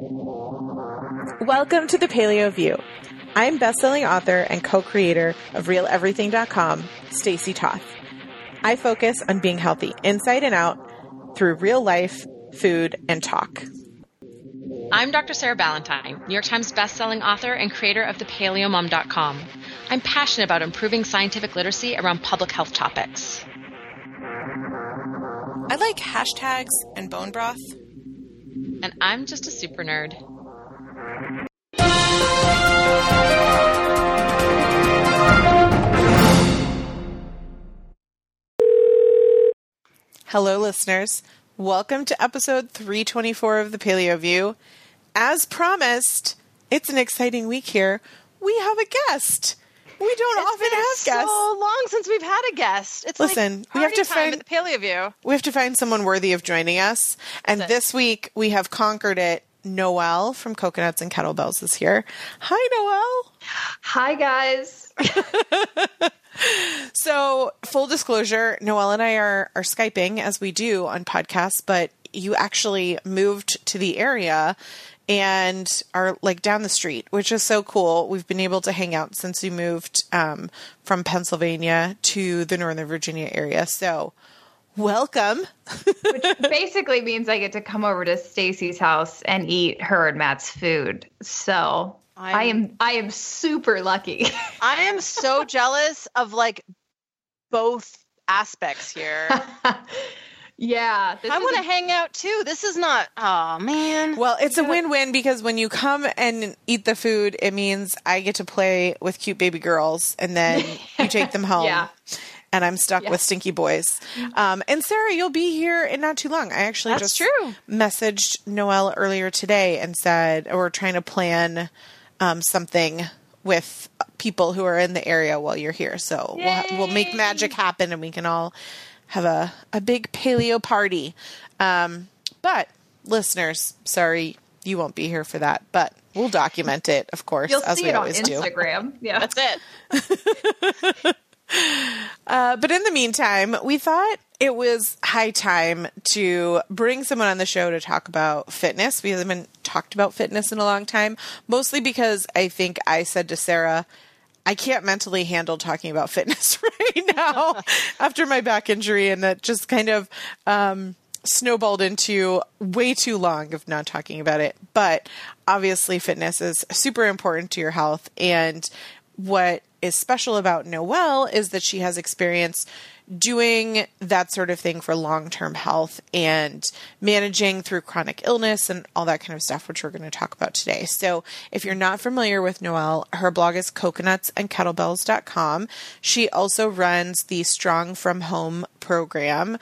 Welcome to the Paleo View. I'm best-selling author and co-creator of RealEverything.com, Stacey Toth. I focus on being healthy inside and out through real life, food, and talk. I'm Dr. Sarah Ballantyne, New York Times bestselling author and creator of thepaleomom.com. I'm passionate about improving scientific literacy around public health topics. I like hashtags and bone broth. And I'm just a super nerd. Hello, listeners. Welcome to episode 324 of the Paleo View. As promised, it's an exciting week here. We have a guest. We don't often have guests. It's been so long since we've had a guest. It's Listen, like we have to find at the Paleo View. We have to find someone worthy of joining us. And this week we have conquered it. Noelle from Coconuts and Kettlebells is here. Hi, Noelle. Hi, guys. So, full disclosure, Noelle and I are Skyping as we do on podcasts, but you actually moved to the area and are like down the street, which is so cool. We've been able to hang out since we moved from Pennsylvania to the Northern Virginia area. So, welcome. Which basically means I get to come over to Stacey's house and eat her and Matt's food. So I am super lucky. I am so jealous of like both aspects here. Yeah. I want to hang out too. This is not, oh man. Well, it's a win-win because when you come and eat the food, it means I get to play with cute baby girls and then you take them home. Yeah. And I'm stuck with stinky boys. And Sarah, you'll be here in not too long. I actually messaged Noelle earlier today and said, we're trying to plan something with people who are in the area while you're here. So we'll make magic happen and we can all have a big paleo party. But listeners, sorry, you won't be here for that, but we'll document it, of course, as we always do. You'll see it on Instagram. Yeah, that's it. But in the meantime, we thought it was high time to bring someone on the show to talk about fitness. We haven't talked about fitness in a long time, mostly because I think I said to Sarah, I can't mentally handle talking about fitness right now after my back injury. And that just kind of snowballed into way too long of not talking about it. But obviously fitness is super important to your health. And what is special about Noelle is that she has experience doing that sort of thing for long-term health and managing through chronic illness and all that kind of stuff, which we're going to talk about today. So if you're not familiar with Noelle, her blog is coconutsandkettlebells.com. She also runs the Strong from Home program,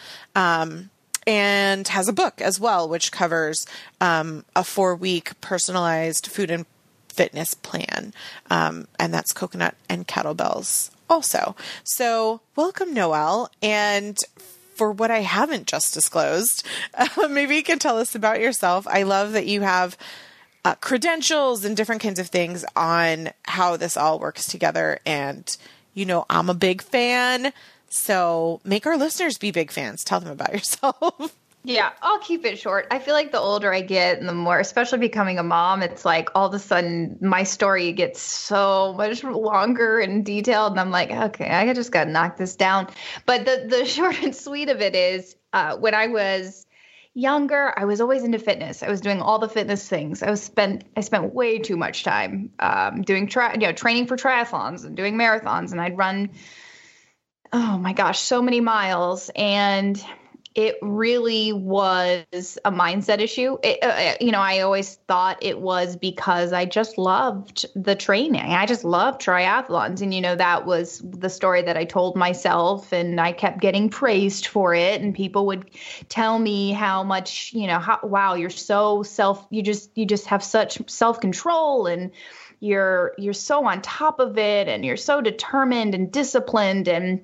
and has a book as well, which covers a 4-week personalized food and fitness plan. And that's Coconut and Kettlebells also. So welcome, Noelle. And for what I haven't just disclosed, maybe you can tell us about yourself. I love that you have credentials and different kinds of things on how this all works together. And, you know, I'm a big fan. So make our listeners be big fans. Tell them about yourself. Yeah, I'll keep it short. I feel like the older I get and the more, especially becoming a mom, it's like all of a sudden my story gets so much longer and detailed. And I'm like, okay, I just got to knock this down. But the short and sweet of it is when I was younger, I was always into fitness. I was doing all the fitness things. I spent way too much time doing training for triathlons and doing marathons. And I'd run, oh my gosh, so many miles. And it really was a mindset issue. I always thought it was because I just loved the training. I just loved triathlons. And, that was the story that I told myself, and I kept getting praised for it. And people would tell me how much, wow, you're so you just have such self-control, and you're so on top of it, and you're so determined and disciplined. And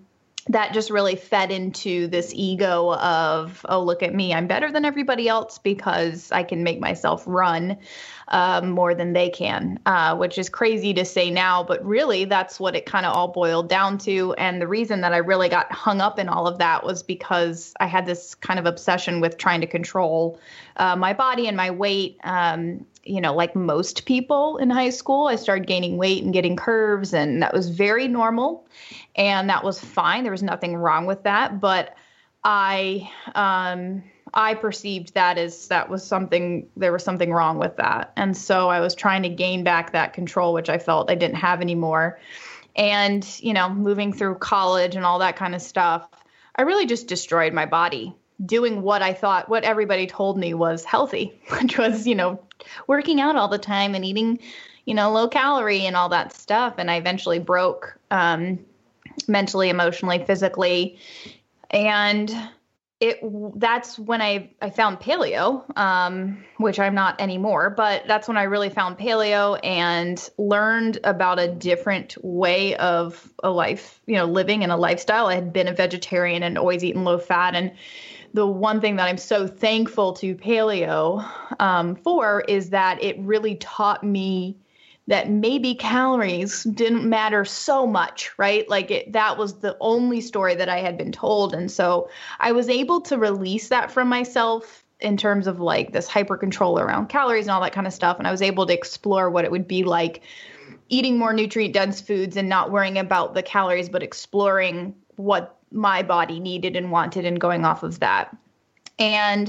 that just really fed into this ego of, oh, look at me, I'm better than everybody else because I can make myself run more than they can, which is crazy to say now, but really that's what it kind of all boiled down to. And the reason that I really got hung up in all of that was because I had this kind of obsession with trying to control my body and my weight. Like most people in high school, I started gaining weight and getting curves, and that was very normal, and that was fine. There was nothing wrong with that, but I perceived that as there was something wrong with that. And so I was trying to gain back that control, which I felt I didn't have anymore. And, moving through college and all that kind of stuff, I really just destroyed my body doing what I thought, what everybody told me was healthy, which was, working out all the time and eating, low calorie and all that stuff. And I eventually broke, mentally, emotionally, physically. And that's when I found paleo, which I'm not anymore, but that's when I really found paleo and learned about a different way of a life, living in a lifestyle. I had been a vegetarian and always eaten low fat. And the one thing that I'm so thankful to paleo for is that it really taught me that maybe calories didn't matter so much, right? Like that was the only story that I had been told. And so I was able to release that from myself in terms of like this hyper control around calories and all that kind of stuff. And I was able to explore what it would be like eating more nutrient dense foods and not worrying about the calories, but exploring what my body needed and wanted and going off of that. And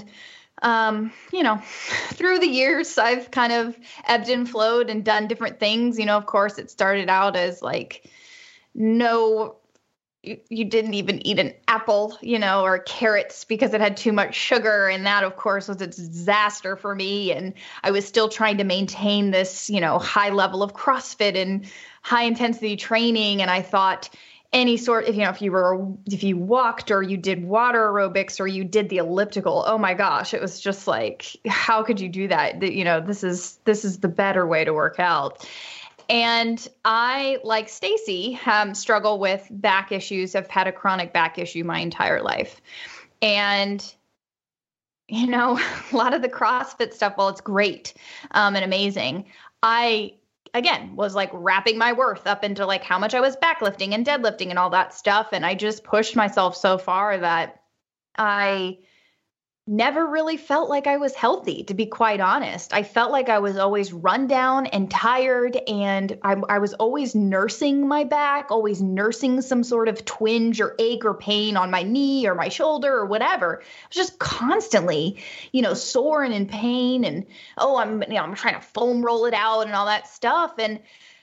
through the years, I've kind of ebbed and flowed and done different things. Of course, it started out as like, no, you didn't even eat an apple, or carrots because it had too much sugar. And that, of course, was a disaster for me. And I was still trying to maintain this, high level of CrossFit and high intensity training. And I thought, any sort, if you walked or you did water aerobics or you did the elliptical, oh my gosh, it was just like, how could you do that? This is the better way to work out. And I, like Stacy, struggle with back issues. I've had a chronic back issue my entire life. And a lot of the CrossFit stuff, while it's great and amazing, again, was like wrapping my worth up into like how much I was backlifting and deadlifting and all that stuff. And I just pushed myself so far that I never really felt like I was healthy, to be quite honest. I felt like I was always run down and tired, and I was always nursing my back, always nursing some sort of twinge or ache or pain on my knee or my shoulder or whatever. I was just constantly, sore and in pain, and I'm trying to foam roll it out and all that stuff. And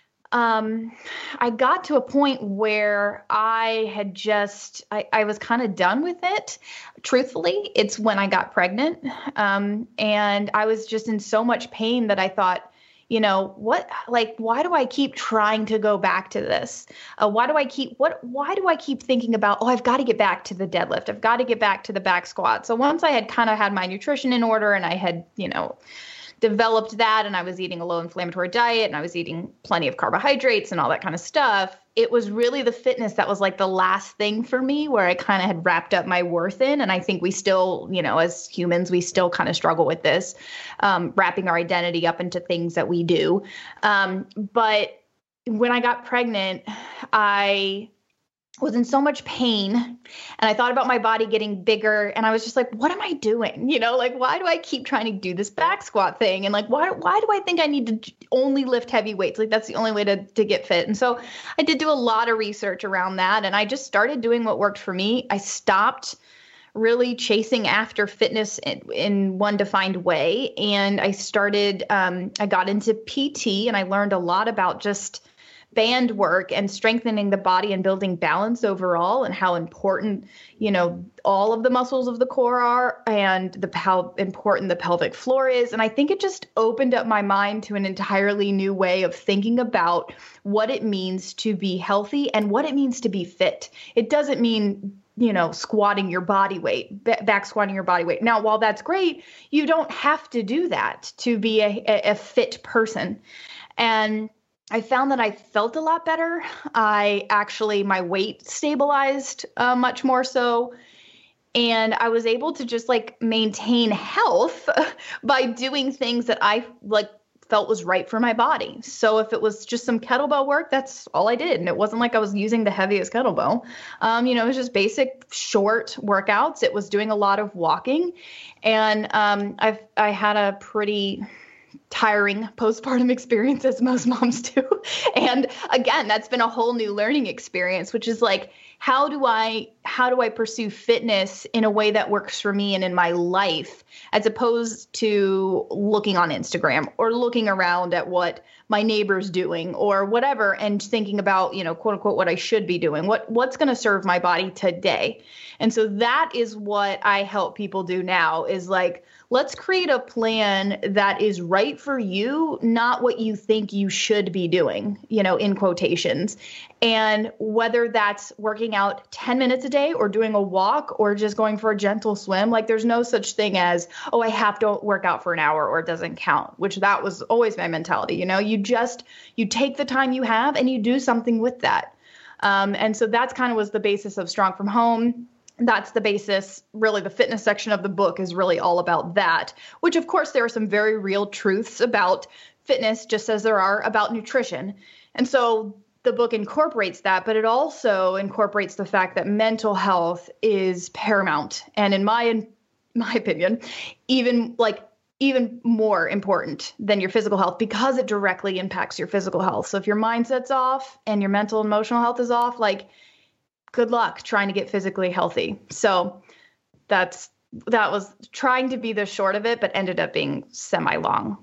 I got to a point where I was kind of done with it. Truthfully, it's when I got pregnant. And I was just in so much pain that I thought, why do I keep trying to go back to this? Why do I keep thinking about, I've got to get back to the deadlift. I've got to get back to the back squat. So once I had kind of had my nutrition in order and I had, developed that, and I was eating a low inflammatory diet and I was eating plenty of carbohydrates and all that kind of stuff, it was really the fitness that was like the last thing for me where I kind of had wrapped up my worth in. And I think we still, as humans, we still kind of struggle with this, wrapping our identity up into things that we do. But when I got pregnant, I was in so much pain, and I thought about my body getting bigger, and I was just like, what am I doing? Why do I keep trying to do this back squat thing? And like, why do I think I need to only lift heavy weights? Like, that's the only way to get fit. And so I did do a lot of research around that, and I just started doing what worked for me. I stopped really chasing after fitness in one defined way. And I got into PT, and I learned a lot about just band work and strengthening the body and building balance overall, and how important, all of the muscles of the core are, and how important the pelvic floor is. And I think it just opened up my mind to an entirely new way of thinking about what it means to be healthy and what it means to be fit. It doesn't mean, squatting your body weight, back squatting your body weight. Now, while that's great, you don't have to do that to be a fit person. And I found that I felt a lot better. My weight stabilized much more so. And I was able to just like maintain health by doing things that I like felt was right for my body. So if it was just some kettlebell work, that's all I did. And it wasn't like I was using the heaviest kettlebell. It was just basic short workouts. It was doing a lot of walking. And I had a pretty tiring postpartum experience, as most moms do. And again, that's been a whole new learning experience, which is like, how do I pursue fitness in a way that works for me and in my life, as opposed to looking on Instagram or looking around at what my neighbor's doing or whatever, and thinking about, quote unquote, what I should be doing, what's going to serve my body today. And so that is what I help people do now, is like, let's create a plan that is right for you, not what you think you should be doing, in quotations. And whether that's working out 10 minutes a day or doing a walk or just going for a gentle swim, like there's no such thing as, oh, I have to work out for an hour or it doesn't count, which that was always my mentality. You take the time you have and you do something with that. And so that's kind of was the basis of Strong from Home. That's the basis, really. The fitness section of the book is really all about that, which of course there are some very real truths about fitness, just as there are about nutrition. And so the book incorporates that, but it also incorporates the fact that mental health is paramount. And in my opinion, even more important than your physical health, because it directly impacts your physical health. So if your mindset's off and your mental and emotional health is off, like, good luck trying to get physically healthy. So that was trying to be the short of it, but ended up being semi-long.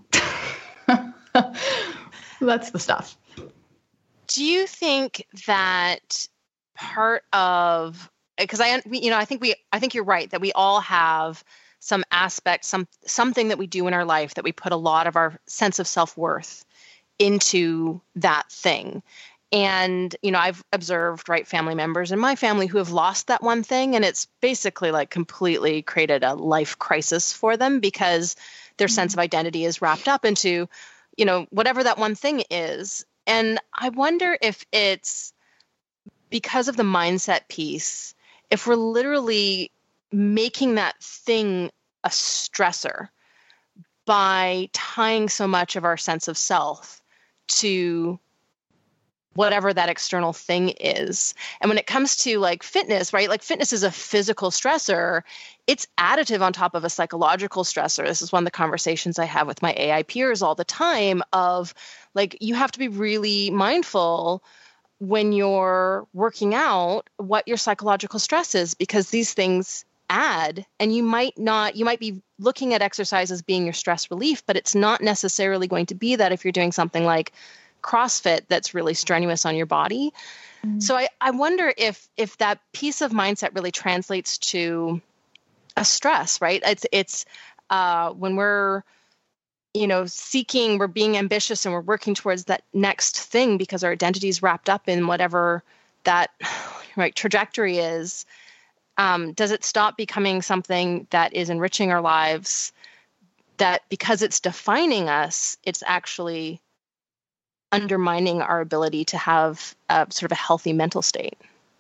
That's the stuff. Do you think that part of, because I think you're right that we all have some aspect, something that we do in our life that we put a lot of our sense of self-worth into that thing. And, I've observed, family members in my family who have lost that one thing, and it's basically like completely created a life crisis for them because their sense of identity is wrapped up into, whatever that one thing is. And I wonder if it's because of the mindset piece, if we're literally making that thing a stressor by tying so much of our sense of self to whatever that external thing is. And when it comes to like fitness, right? Like fitness is a physical stressor. It's additive on top of a psychological stressor. This is one of the conversations I have with my AI peers all the time of like, you have to be really mindful when you're working out what your psychological stress is, because these things add, and you might be looking at exercise as being your stress relief, but it's not necessarily going to be that if you're doing something like CrossFit that's really strenuous on your body. Mm-hmm. So I wonder if that piece of mindset really translates to a stress, right? It's when we're, seeking, we're being ambitious and we're working towards that next thing because our identity is wrapped up in whatever that trajectory is. Does it stop becoming something that is enriching our lives, that because it's defining us, it's actually undermining our ability to have sort of a healthy mental state?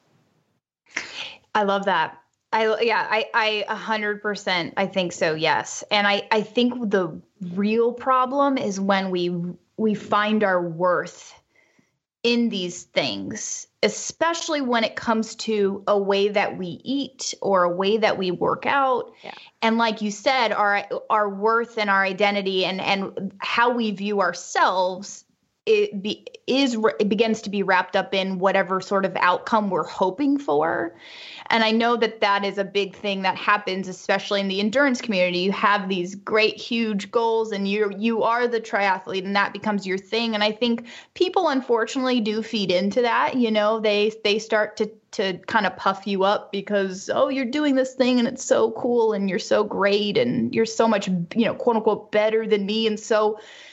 I love that. I 100%, I think so. Yes. And I think the real problem is when we find our worth in these things, especially when it comes to a way that we eat or a way that we work out. Yeah. And like you said, our worth and our identity and how we view ourselves it begins to be wrapped up in whatever sort of outcome we're hoping for. And I know that is a big thing that happens, especially in the endurance community. You have these great, huge goals and you are the triathlete and that becomes your thing. And I think people unfortunately do feed into that. They start to kind of puff you up because, oh, you're doing this thing and it's so cool and you're so great and you're so much, quote unquote, better than me. And so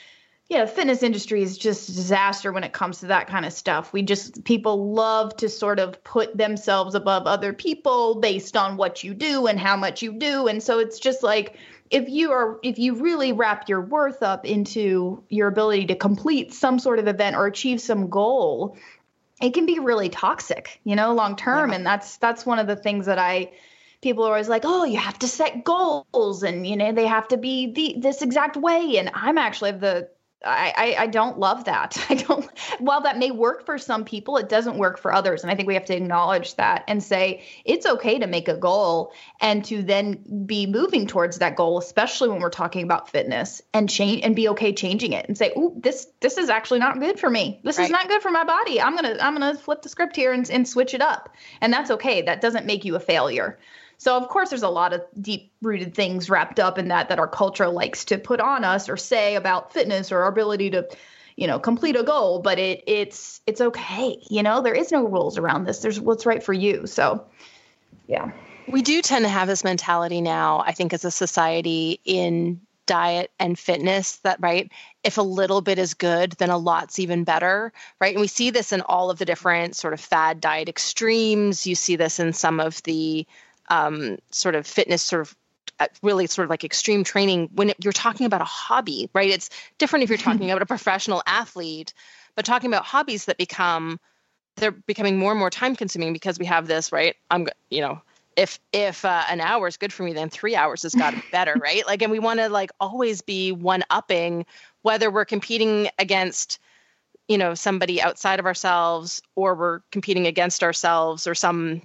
Yeah, the fitness industry is just a disaster when it comes to that kind of stuff. People love to sort of put themselves above other people based on what you do and how much you do. And so it's just like, if you really wrap your worth up into your ability to complete some sort of event or achieve some goal, it can be really toxic, long term. Yeah. And that's one of the things that people are always like, oh, you have to set goals and, they have to be this exact way. And I'm actually I don't love that. While that may work for some people, it doesn't work for others. And I think we have to acknowledge that and say it's okay to make a goal and to then be moving towards that goal, especially when we're talking about fitness, and change and be okay changing it and say, "Ooh, this is actually not good for me. This is not good for my body. I'm gonna flip the script here and switch it up." And that's okay. That doesn't make you a failure. So, of course, there's a lot of deep-rooted things wrapped up in that our culture likes to put on us or say about fitness or our ability to, complete a goal. But it's okay. There is no rules around this. There's what's right for you. So, yeah. We do tend to have this mentality now, I think, as a society in diet and fitness that, right, if a little bit is good, then a lot's even better, right? And we see this in all of the different sort of fad diet extremes. You see this in some of the sort of fitness, sort of really sort of like extreme training when you're talking about a hobby, right? It's different if you're talking about a professional athlete, but talking about hobbies that they're becoming more and more time consuming because we have this, right? If an hour is good for me, then 3 hours has got to be better, right? Like, and we want to like always be one-upping, whether we're competing against, somebody outside of ourselves or we're competing against ourselves or some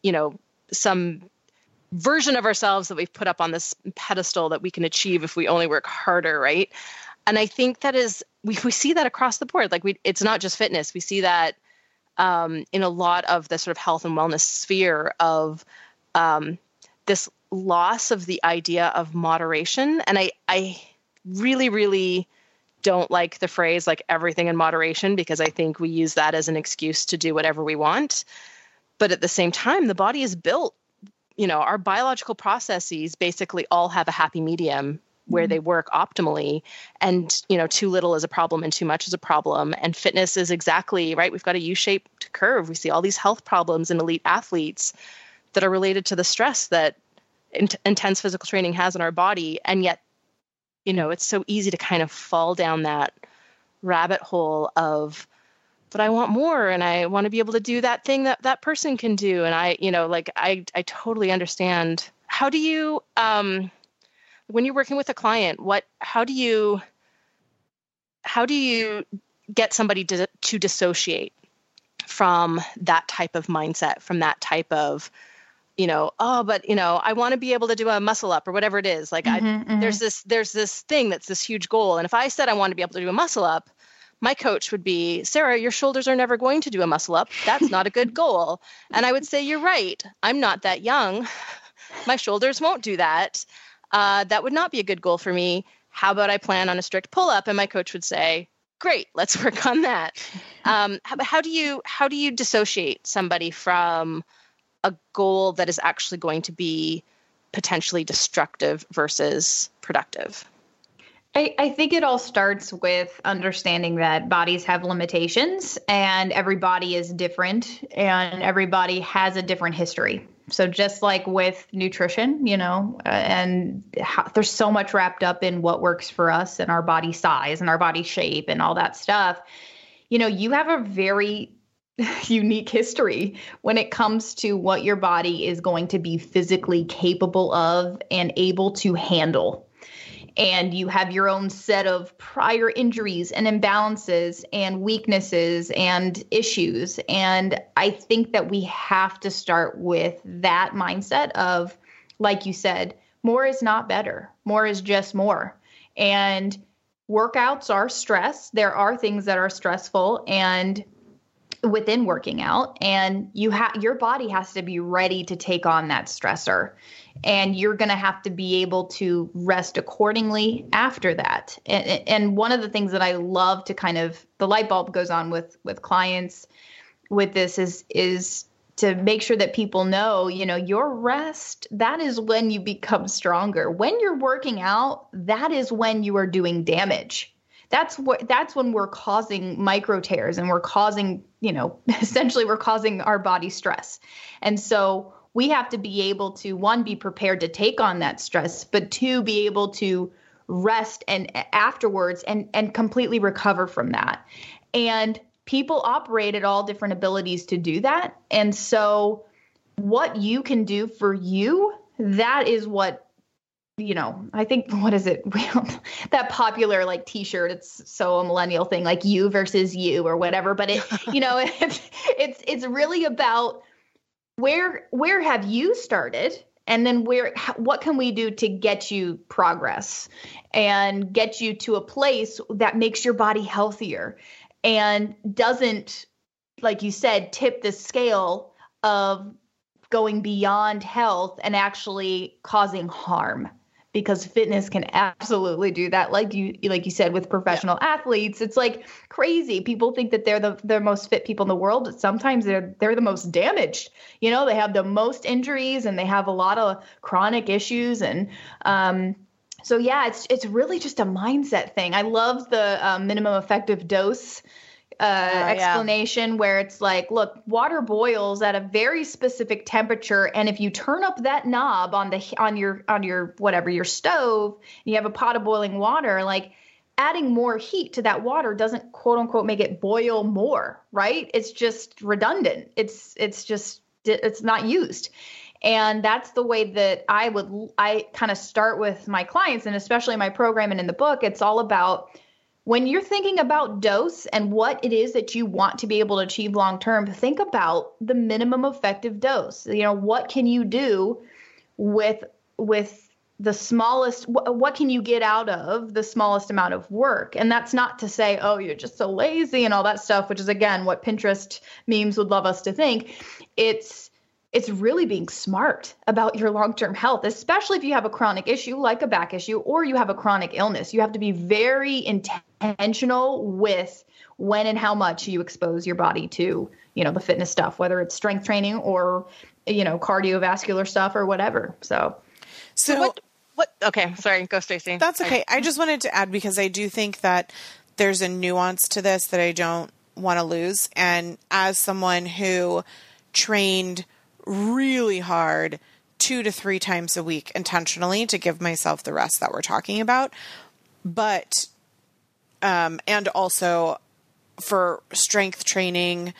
version of ourselves that we've put up on this pedestal that we can achieve if we only work harder, right? And I think that is, we see that across the board. Like it's not just fitness. We see that in a lot of the sort of health and wellness sphere of this loss of the idea of moderation. And I really, really don't like the phrase like everything in moderation, because I think we use that as an excuse to do whatever we want. But at the same time, the body is built, our biological processes basically all have a happy medium where they work optimally, and, too little is a problem and too much is a problem. And fitness is exactly right. We've got a U-shaped curve. We see all these health problems in elite athletes that are related to the stress that intense physical training has on our body. And yet, it's so easy to kind of fall down that rabbit hole of, but I want more and I want to be able to do that thing that person can do. And I totally understand. How do you, when you're working with a client, how do you get somebody to dissociate from that type of mindset, from that type of, I want to be able to do a muscle up or whatever it is. Like there's this thing that's this huge goal. And if I said I want to be able to do a muscle up, my coach would be, Sarah, your shoulders are never going to do a muscle up. That's not a good goal. And I would say, you're right. I'm not that young. My shoulders won't do that. That would not be a good goal for me. How about I plan on a strict pull up? And my coach would say, great, let's work on that. How do you dissociate somebody from a goal that is actually going to be potentially destructive versus productive? I think it all starts with understanding that bodies have limitations and every body is different and everybody has a different history. So just like with nutrition, there's so much wrapped up in what works for us and our body size and our body shape and all that stuff. You have a very unique history when it comes to what your body is going to be physically capable of and able to handle. And you have your own set of prior injuries and imbalances and weaknesses and issues. And I think that we have to start with that mindset of, like you said, more is not better. More is just more. And workouts are stress. There are things that are stressful and within working out, and your body has to be ready to take on that stressor. And you're going to have to be able to rest accordingly after that. And one of the things that I love to kind of, the light bulb goes on with clients with this is to make sure that people know, your rest, that is when you become stronger. When you're working out, that is when you are doing damage. that's when we're causing micro tears, and we're causing, essentially we're causing our body stress. And so we have to be able to, one, be prepared to take on that stress, but two, be able to rest and afterwards and completely recover from that. And people operate at all different abilities to do that. And so what you can do for you, that is what, I think, what is it? That popular like t-shirt, it's so a millennial thing, like you versus you or whatever. But it, it's really about where have you started? And then what can we do to get you progress and get you to a place that makes your body healthier and doesn't, like you said, tip the scale of going beyond health and actually causing harm? Because fitness can absolutely do that. Like you said, with professional athletes, it's like crazy. People think that they're the most fit people in the world, but sometimes they're the most damaged. They have the most injuries and they have a lot of chronic issues. And so, yeah, it's really just a mindset thing. I love the minimum effective dose explanation where it's like, look, water boils at a very specific temperature, and if you turn up that knob on your whatever, your stove, and you have a pot of boiling water, like adding more heat to that water doesn't quote unquote make it boil more, right? It's just redundant. It's not used. And that's the way that I kind of start with my clients, and especially in my program and in the book. It's all about, when you're thinking about dose and what it is that you want to be able to achieve long term, think about the minimum effective dose. What can you do with the smallest, what can you get out of the smallest amount of work? And that's not to say, oh, you're just so lazy and all that stuff, which is, again, what Pinterest memes would love us to think. It's really being smart about your long-term health, especially if you have a chronic issue like a back issue, or you have a chronic illness. You have to be very intentional with when and how much you expose your body to, the fitness stuff, whether it's strength training or, cardiovascular stuff or whatever. So what? Okay. Sorry. Go, Stacey. That's okay. I just wanted to add, because I do think that there's a nuance to this that I don't want to lose. And as someone who trained really hard 2 to 3 times a week intentionally to give myself the rest that we're talking about, but and also for strength training,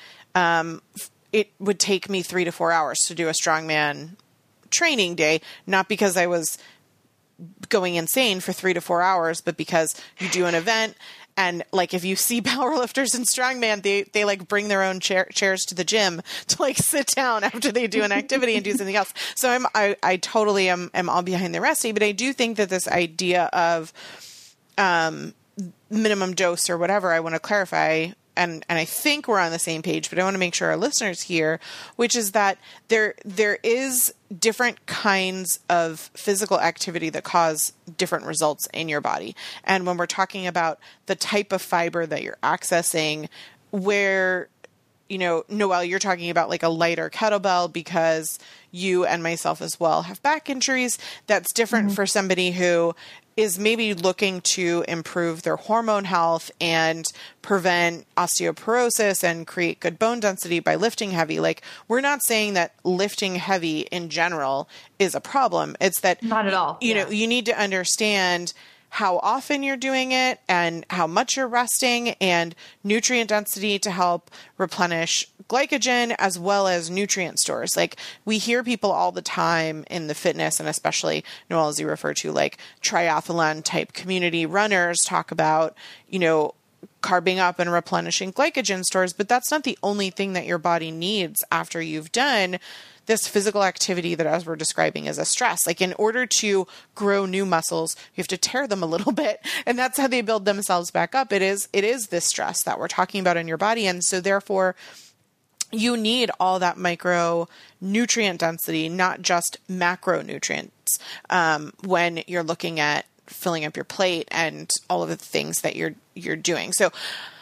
it would take me 3 to 4 hours to do a strongman training day, not because I was going insane for 3 to 4 hours, but because you do an event. And like, if you see powerlifters and strongman, they like bring their own chairs to the gym to like sit down after they do an activity and do something else. So I totally am all behind the recipe, but I do think that this idea of minimum dose or whatever, I want to clarify. And I think we're on the same page, but I want to make sure our listeners hear, which is that there is different kinds of physical activity that cause different results in your body. And when we're talking about the type of fiber that you're accessing, where, Noelle, you're talking about like a lighter kettlebell because you and myself as well have back injuries. That's different for somebody who is maybe looking to improve their hormone health and prevent osteoporosis and create good bone density by lifting heavy. Like, we're not saying that lifting heavy in general is a problem. It's that, not at all. You need to understand how often you're doing it and how much you're resting, and nutrient density to help replenish glycogen as well as nutrient stores. Like, we hear people all the time in the fitness, and especially, Noelle, as you refer to, like triathlon type community runners talk about, carbing up and replenishing glycogen stores, but that's not the only thing that your body needs after you've done this physical activity that, as we're describing, is a stress. Like, in order to grow new muscles, you have to tear them a little bit, and that's how they build themselves back up. It is this stress that we're talking about in your body. And so therefore you need all that micronutrient density, not just macronutrients, when you're looking at filling up your plate and all of the things that you're doing. So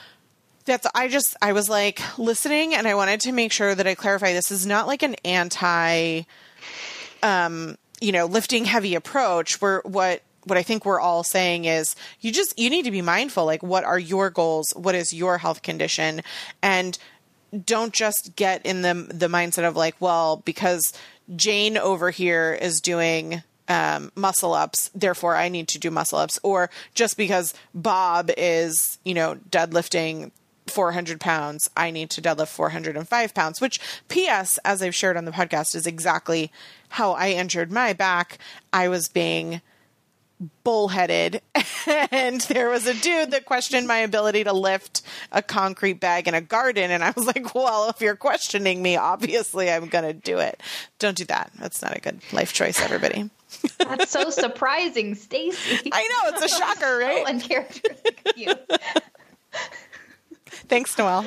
I was like listening, and I wanted to make sure that I clarify, this is not like an anti, lifting heavy approach, where what what I think we're all saying is you need to be mindful. Like, what are your goals? What is your health condition? And don't just get in the mindset of like, well, because Jane over here is doing muscle ups, therefore I need to do muscle ups, or just because Bob is, deadlifting 400 pounds, I need to deadlift 405 pounds, which PS, as I've shared on the podcast, is exactly how I injured my back. I was being bullheaded and there was a dude that questioned my ability to lift a concrete bag in a garden. And I was like, well, if you're questioning me, obviously I'm going to do it. Don't do that. That's not a good life choice, everybody. That's so surprising, Stacy. I know, it's a shocker, right? So uncharacteristic of you. Thanks, Noelle.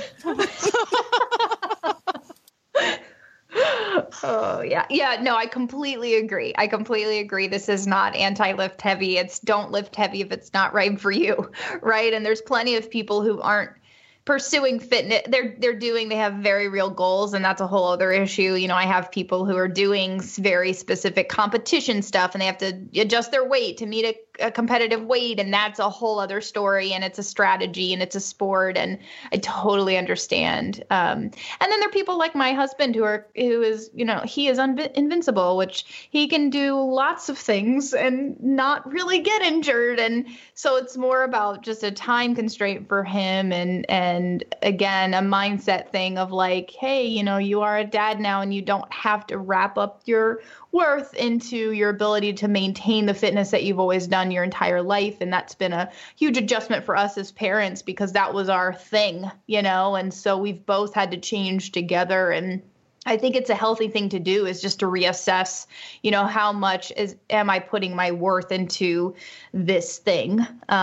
Oh, yeah. Yeah, no, I completely agree. This is not anti-lift heavy. It's don't lift heavy if it's not right for you, right? And there's plenty of people who aren't pursuing fitness. They have very real goals, and that's a whole other issue. I have people who are doing very specific competition stuff, and they have to adjust their weight to meet a competitive weight, and that's a whole other story, and it's a strategy, and it's a sport, and I totally understand. And then there are people like my husband who is he is invincible, which he can do lots of things and not really get injured, and so it's more about just a time constraint for him, and again, a mindset thing of like, hey, you are a dad now, and you don't have to wrap up your worth into your ability to maintain the fitness that you've always done your entire life. And that's been a huge adjustment for us as parents because that was our thing, and so we've both had to change together. And I think it's a healthy thing to do is just to reassess, how much am I putting my worth into this thing?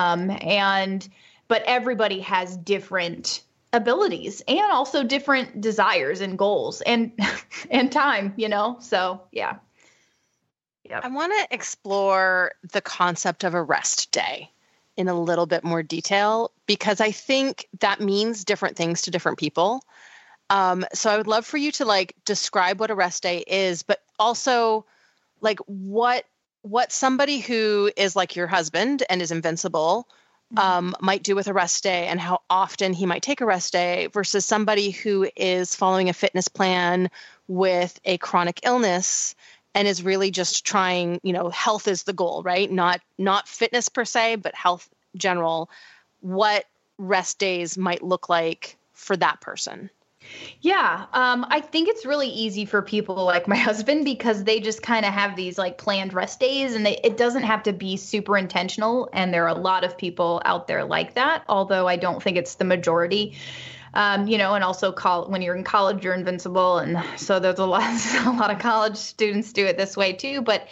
But everybody has different abilities and also different desires and goals and time, so yeah. I want to explore the concept of a rest day in a little bit more detail because I think that means different things to different people. So I would love for you to describe what a rest day is, but also what somebody who is like your husband and is invincible might do with a rest day and how often he might take a rest day versus somebody who is following a fitness plan with a chronic illness and is really just trying, health is the goal, right? Not fitness per se, but health general. What rest days might look like for that person? Yeah, I think it's really easy for people like my husband because they just kind of have these planned rest days and it doesn't have to be super intentional. And there are a lot of people out there like that, although I don't think it's the majority. And also when you're in college, you're invincible. And so there's a lot of college students do it this way too. But,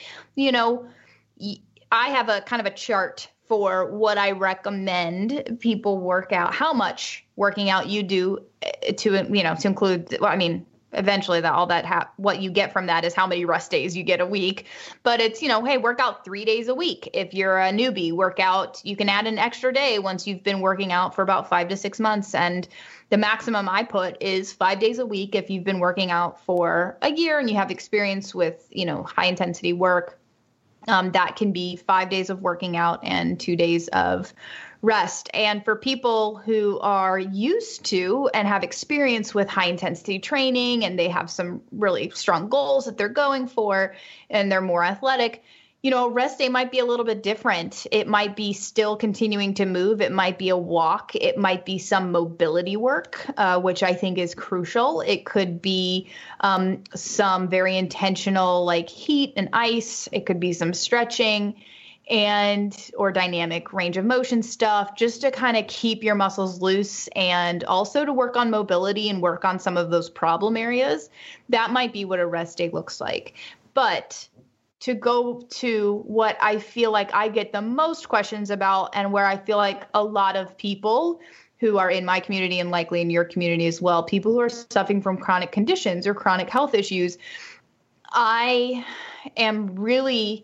I have a kind of a chart for what I recommend people work out, how much working out you do to include, eventually what you get from that is how many rest days you get a week. But it's, hey, work out 3 days a week. If you're a newbie, you can add an extra day once you've been working out for about 5 to 6 months. And the maximum I put is 5 days a week. If you've been working out for a year and you have experience with, high intensity work, that can be 5 days of working out and 2 days of rest. And for people who are used to and have experience with high intensity training and they have some really strong goals that they're going for and they're more athletic, a rest day might be a little bit different. It might be still continuing to move. It might be a walk. It might be some mobility work, which I think is crucial. It could be some very intentional heat and ice. It could be some stretching or dynamic range of motion stuff just to kind of keep your muscles loose and also to work on mobility and work on some of those problem areas. That might be what a rest day looks like. But to go to what I feel like I get the most questions about and where I feel like a lot of people who are in my community and likely in your community as well, people who are suffering from chronic conditions or chronic health issues, I am really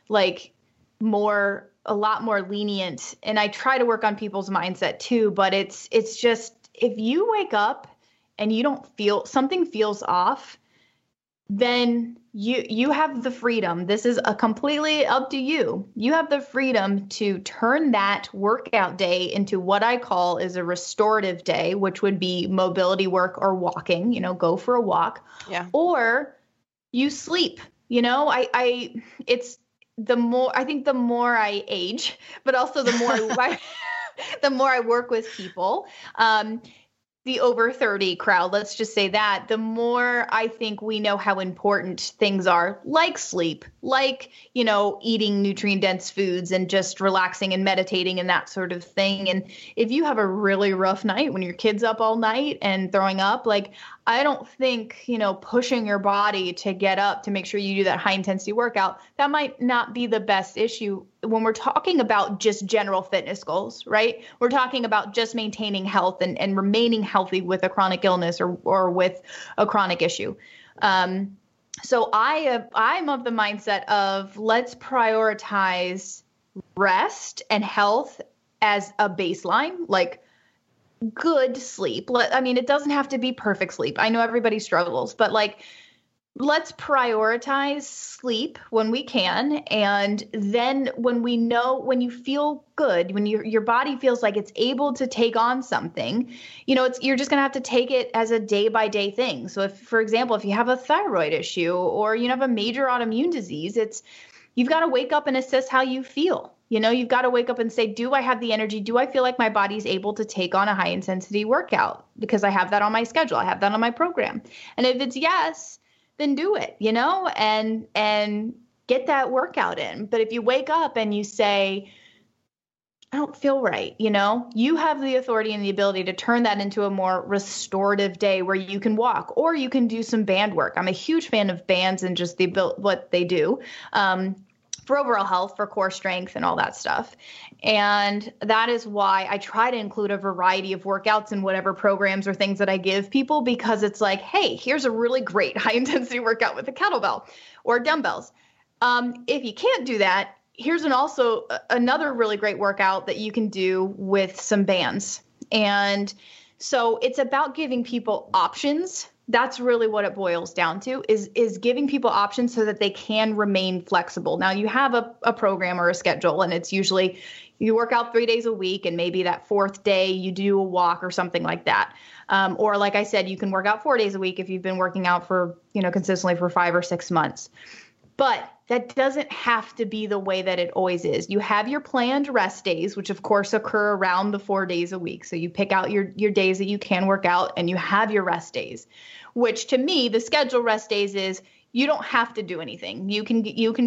a lot more lenient, and I try to work on people's mindset too, but it's just, if you wake up and you don't feel something feels off, then you have the freedom. This is a completely up to you. You have the freedom to turn that workout day into what I call is a restorative day, which would be mobility work or walking, go for a walk. Yeah. Or you sleep. I think the more I age, but also the more the more I work with people, the over 30 crowd, let's just say that, the more I think we know how important things are, like sleep, like, eating nutrient dense foods and just relaxing and meditating and that sort of thing. And if you have a really rough night when your kid's up all night and throwing up, like, I don't think, pushing your body to get up to make sure you do that high intensity workout, that might not be the best issue when we're talking about just general fitness goals, right? We're talking about just maintaining health and remaining healthy with a chronic illness or with a chronic issue. So I'm of the mindset of let's prioritize rest and health as a baseline, like good sleep. I mean, it doesn't have to be perfect sleep. I know everybody struggles, but like, let's prioritize sleep when we can. And then when you feel good, when your body feels like it's able to take on something, you're just going to have to take it as a day by day thing. So if, for example, if you have a thyroid issue or you have a major autoimmune disease, you've got to wake up and assess how you feel. You've got to wake up and say, do I have the energy? Do I feel like my body's able to take on a high intensity workout? Because I have that on my schedule. I have that on my program. And if it's yes, then do it, and get that workout in. But if you wake up and you say, I don't feel right, you have the authority and the ability to turn that into a more restorative day where you can walk or you can do some band work. I'm a huge fan of bands and just what they do. For overall health, for core strength and all that stuff. And that is why I try to include a variety of workouts in whatever programs or things that I give people, because it's like, hey, here's a really great high intensity workout with a kettlebell or dumbbells. If you can't do that, here's also another really great workout that you can do with some bands. And so it's about giving people options. That's really what it boils down to is giving people options so that they can remain flexible. Now you have a program or a schedule, and it's usually you work out 3 days a week, and maybe that fourth day you do a walk or something like that. Or like I said, you can work out 4 days a week if you've been working out for, consistently for 5 or 6 months. But that doesn't have to be the way that it always is. You have your planned rest days, which of course occur around the 4 days a week. So you pick out your days that you can work out, and you have your rest days, which to me, the scheduled rest days is you don't have to do anything. You can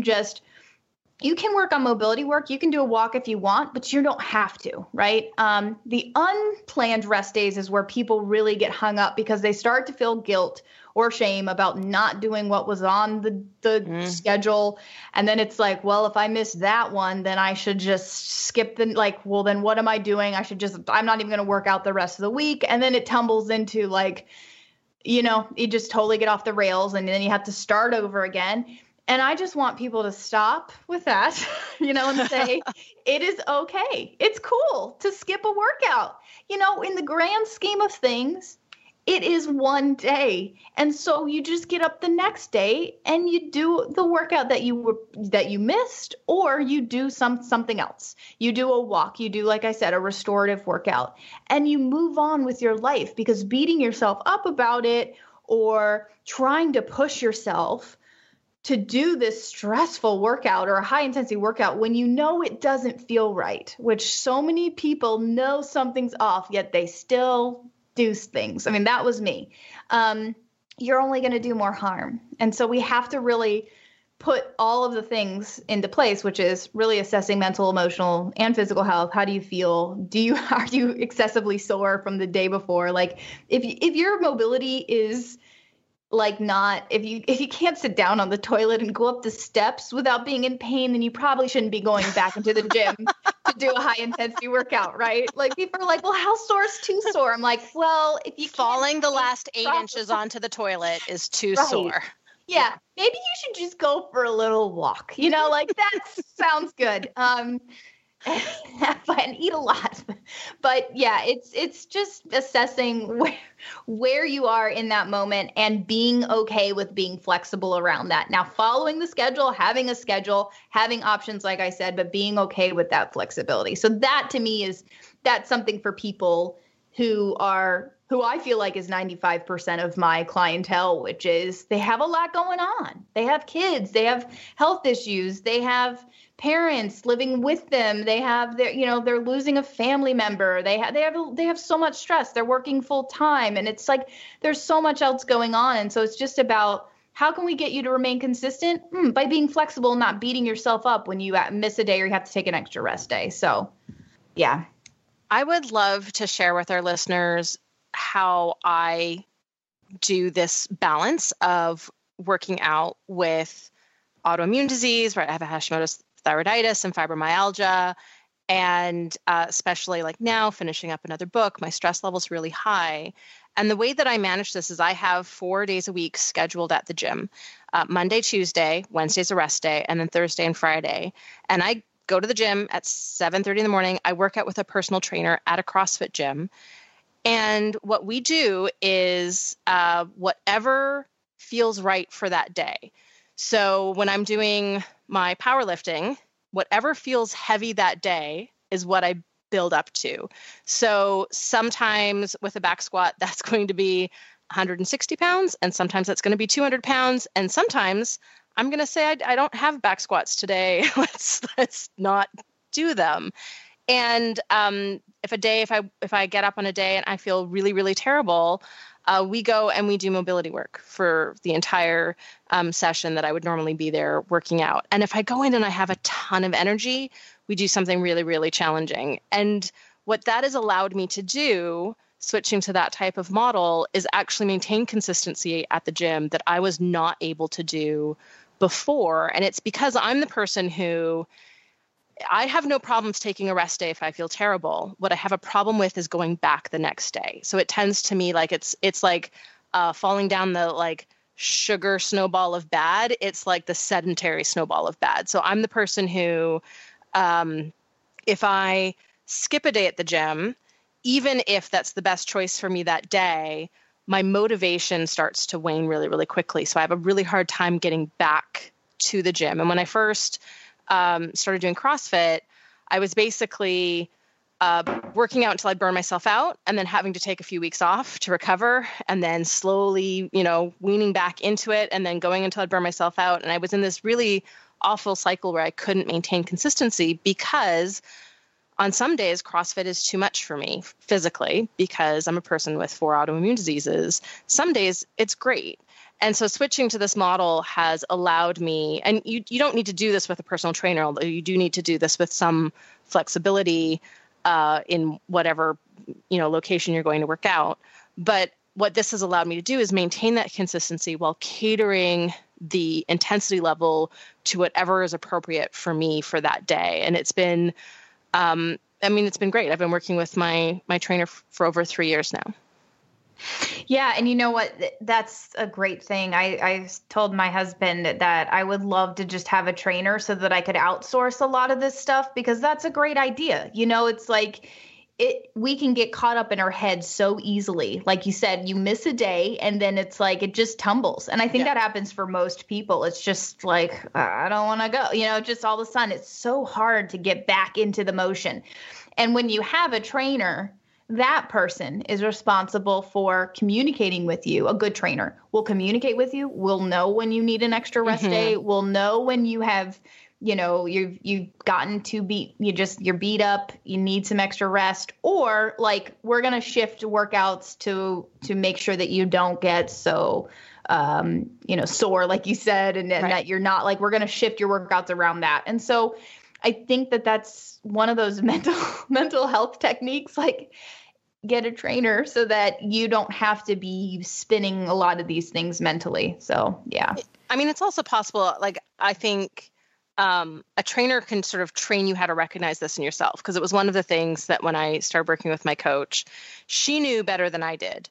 work on mobility work. You can do a walk if you want, but you don't have to, right? The unplanned rest days is where people really get hung up because they start to feel guilt or shame about not doing what was on the schedule. And then it's like, well, if I missed that one, then I should just skip then what am I doing? I'm not even going to work out the rest of the week. And then it tumbles into like, you just totally get off the rails, and then you have to start over again. And I just want people to stop with that, and say, it is okay. It's cool to skip a workout. In the grand scheme of things, it is one day. And so you just get up the next day and you do the workout that you missed, or you do something else. You do a walk, you do, like I said, a restorative workout, and you move on with your life, because beating yourself up about it or trying to push yourself to do this stressful workout or a high intensity workout when it doesn't feel right, which so many people know something's off, yet they still do things. I mean, that was me. You're only going to do more harm. And so we have to really put all of the things into place, which is really assessing mental, emotional, and physical health. How do you feel? Are you excessively sore from the day before? Like if your mobility is like if you can't sit down on the toilet and go up the steps without being in pain, then you probably shouldn't be going back into the gym to do a high intensity workout, right? Like people are like, well, how sore is too sore? I'm like, well, if you falling the last 8 inches onto the toilet is too sore. Yeah. Maybe you should just go for a little walk, like that sounds good. And eat a lot. But yeah, it's just assessing where you are in that moment and being okay with being flexible around that. Now, following the schedule, having a schedule, having options, like I said, but being okay with that flexibility. So that to me that's something for people who I feel like is 95% of my clientele, which is they have a lot going on. They have kids, they have health issues, they have parents living with them, they have they're losing a family member, they have so much stress, they're working full time, and it's like there's so much else going on. And so it's just about how can we get you to remain consistent by being flexible, not beating yourself up when you miss a day or you have to take an extra rest day. So yeah. I would love to share with our listeners how I do this balance of working out with autoimmune disease, right? I have a Hashimoto's thyroiditis and fibromyalgia, and especially like now finishing up another book, my stress level's really high. And the way that I manage this is I have 4 days a week scheduled at the gym, Monday, Tuesday, Wednesday's a rest day, and then Thursday and Friday. And I go to the gym at 7:30 in the morning. I work out with a personal trainer at a CrossFit gym. And what we do is whatever feels right for that day. So when I'm doing my powerlifting, whatever feels heavy that day is what I build up to. So sometimes with a back squat, that's going to be 160 pounds, and sometimes that's going to be 200 pounds. And sometimes I'm going to say, I don't have back squats today. Let's not do them. And if I get up on a day and I feel really, really terrible, we go and we do mobility work for the entire session that I would normally be there working out. And if I go in and I have a ton of energy, we do something really, really challenging. And what that has allowed me to do, switching to that type of model, is actually maintain consistency at the gym that I was not able to do before. And it's because I'm the person who, I have no problems taking a rest day if I feel terrible. What I have a problem with is going back the next day. So it tends to me like it's like falling down the like sugar snowball of bad. It's like the sedentary snowball of bad. So I'm the person who, if I skip a day at the gym, even if that's the best choice for me that day, my motivation starts to wane really, really quickly. So I have a really hard time getting back to the gym. And when I first started doing CrossFit, I was basically working out until I'd burn myself out, and then having to take a few weeks off to recover, and then slowly, weaning back into it, and then going until I'd burn myself out. And I was in this really awful cycle where I couldn't maintain consistency because on some days, CrossFit is too much for me physically because I'm a person with 4 autoimmune diseases. Some days it's great. And so switching to this model has allowed me, and you don't need to do this with a personal trainer, although you do need to do this with some flexibility in whatever, location you're going to work out. But what this has allowed me to do is maintain that consistency while catering the intensity level to whatever is appropriate for me for that day. And it's been, it's been great. I've been working with my trainer for over 3 years now. Yeah. And you know what? That's a great thing. I told my husband that I would love to just have a trainer so that I could outsource a lot of this stuff, because that's a great idea. It's like we can get caught up in our heads so easily. Like you said, you miss a day and then it's like it just tumbles. And I think that happens for most people. It's just like, I don't want to go, just all of a sudden it's so hard to get back into the motion. And when you have a trainer, that person is responsible for communicating with you. A good trainer will communicate with you, will know when you need an extra rest day, will know when you have, you've gotten too beat, you're beat up, you need some extra rest, or like we're going to shift workouts to make sure that you don't get so sore, like you said, and that you're not like, we're going to shift your workouts around that. And so I think that that's one of those mental health techniques, like get a trainer so that you don't have to be spinning a lot of these things mentally. So, yeah. I mean, it's also possible, like, I think a trainer can sort of train you how to recognize this in yourself, because it was one of the things that when I started working with my coach, she knew better than I did,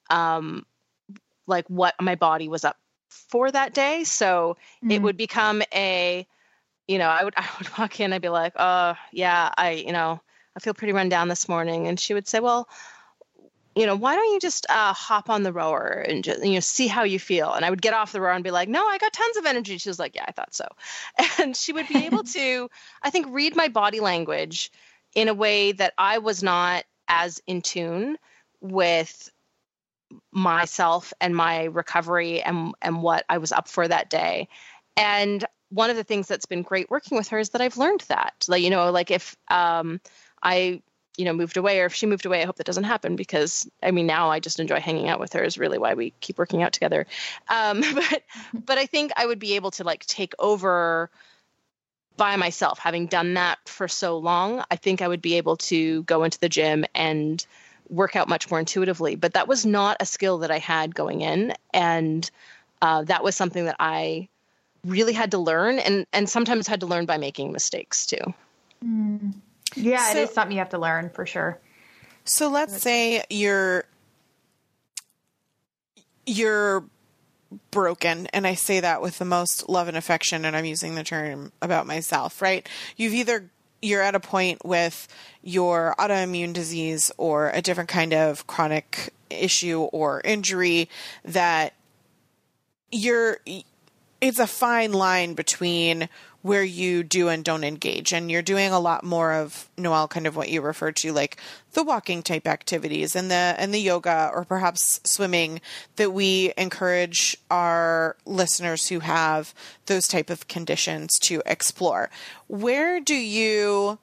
like what my body was up for that day. So it would become I would walk in, I'd be like, oh yeah, I feel pretty run down this morning. And she would say, well, why don't you just hop on the rower and just, see how you feel? And I would get off the rower and be like, no, I got tons of energy. She was like, yeah, I thought so. And she would be able to, I think, read my body language in a way that I was not as in tune with myself and my recovery and what I was up for that day. And one of the things that's been great working with her is that I've learned that, like if I moved away, or if she moved away, I hope that doesn't happen, because now I just enjoy hanging out with her is really why we keep working out together. But I think I would be able to take over by myself, having done that for so long. I think I would be able to go into the gym and work out much more intuitively, but that was not a skill that I had going in. And that was something that I really had to learn, and sometimes had to learn by making mistakes too. Yeah, it is something you have to learn for sure. So let's say you're broken, and I say that with the most love and affection, and I'm using the term about myself, right? You're at a point with your autoimmune disease or a different kind of chronic issue or injury that it's a fine line between where you do and don't engage. And you're doing a lot more of, Noelle, kind of what you referred to, like the walking type activities and the yoga, or perhaps swimming, that we encourage our listeners who have those type of conditions to explore. Where do you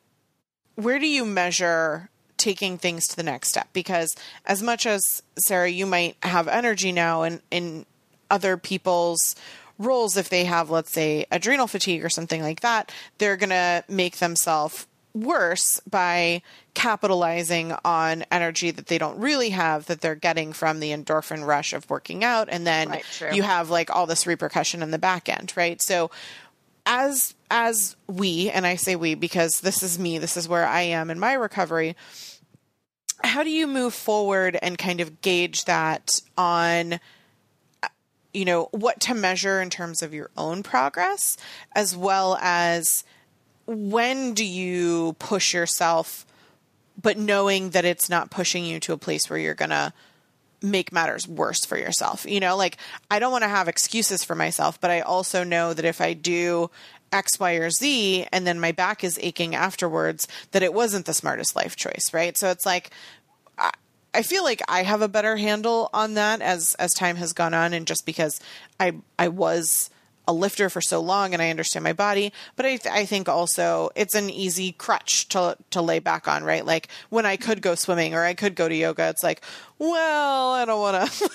measure taking things to the next step? Because as much as, Sarah, you might have energy now in other people's roles, if they have, let's say, adrenal fatigue or something like that, they're going to make themselves worse by capitalizing on energy that they don't really have, that they're getting from the endorphin rush of working out. And then you have all this repercussion in the back end, right? So as we, and I say we because this is me, this is where I am in my recovery, how do you move forward and kind of gauge that on what to measure in terms of your own progress, as well as when do you push yourself, but knowing that it's not pushing you to a place where you're going to make matters worse for yourself? I don't want to have excuses for myself, but I also know that if I do X, Y, or Z, and then my back is aching afterwards, that it wasn't the smartest life choice, right? So it's I feel like I have a better handle on that as time has gone on, and just because I was a lifter for so long and I understand my body, but I think also it's an easy crutch to lay back on, right? Like when I could go swimming or I could go to yoga, it's well, I don't want to,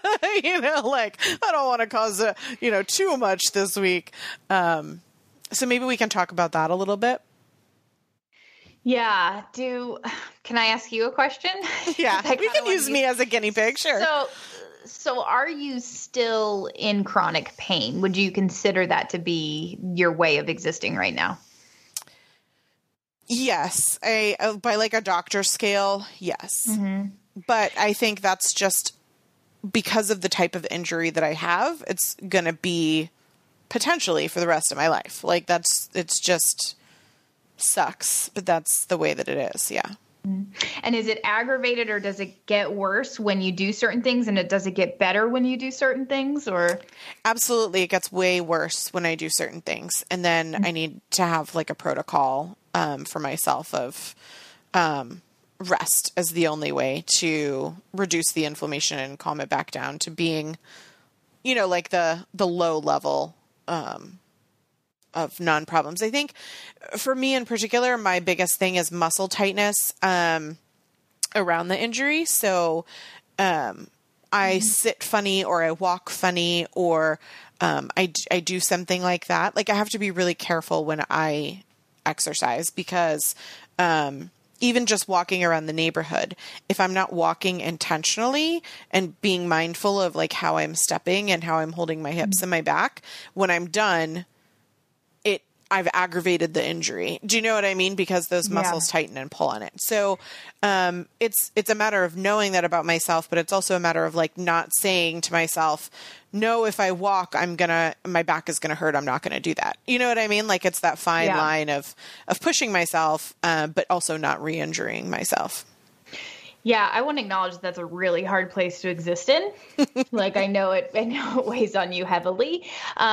I don't want to cause too much this week. So maybe we can talk about that a little bit. Yeah. Can I ask you a question? Yeah, we can use me as a guinea pig. Sure. So are you still in chronic pain? Would you consider that to be your way of existing right now? Yes. By a doctor scale, yes. Mm-hmm. But I think that's just because of the type of injury that I have, it's going to be potentially for the rest of my life. It's just sucks, but that's the way that it is. Yeah. And is it aggravated, or does it get worse when you do certain things, and does it get better when you do certain things, or? Absolutely. It gets way worse when I do certain things. And then I need to have a protocol for myself of rest as the only way to reduce the inflammation and calm it back down to being, the low level of non-problems. I think for me in particular, my biggest thing is muscle tightness around the injury. So I sit funny, or I walk funny, or I do something like that. I have to be really careful when I exercise, because even just walking around the neighborhood, if I'm not walking intentionally and being mindful of how I'm stepping and how I'm holding my hips and my back, when I'm done, I've aggravated the injury. Do you know what I mean? Because those muscles tighten and pull on it. So it's a matter of knowing that about myself, but it's also a matter of like not saying to myself, no, if I walk, my back is gonna hurt. I'm not gonna do that. You know what I mean? Like it's that fine line of pushing myself, but also not re-injuring myself. Yeah, I want to acknowledge that's a really hard place to exist in. Like I know it weighs on you heavily.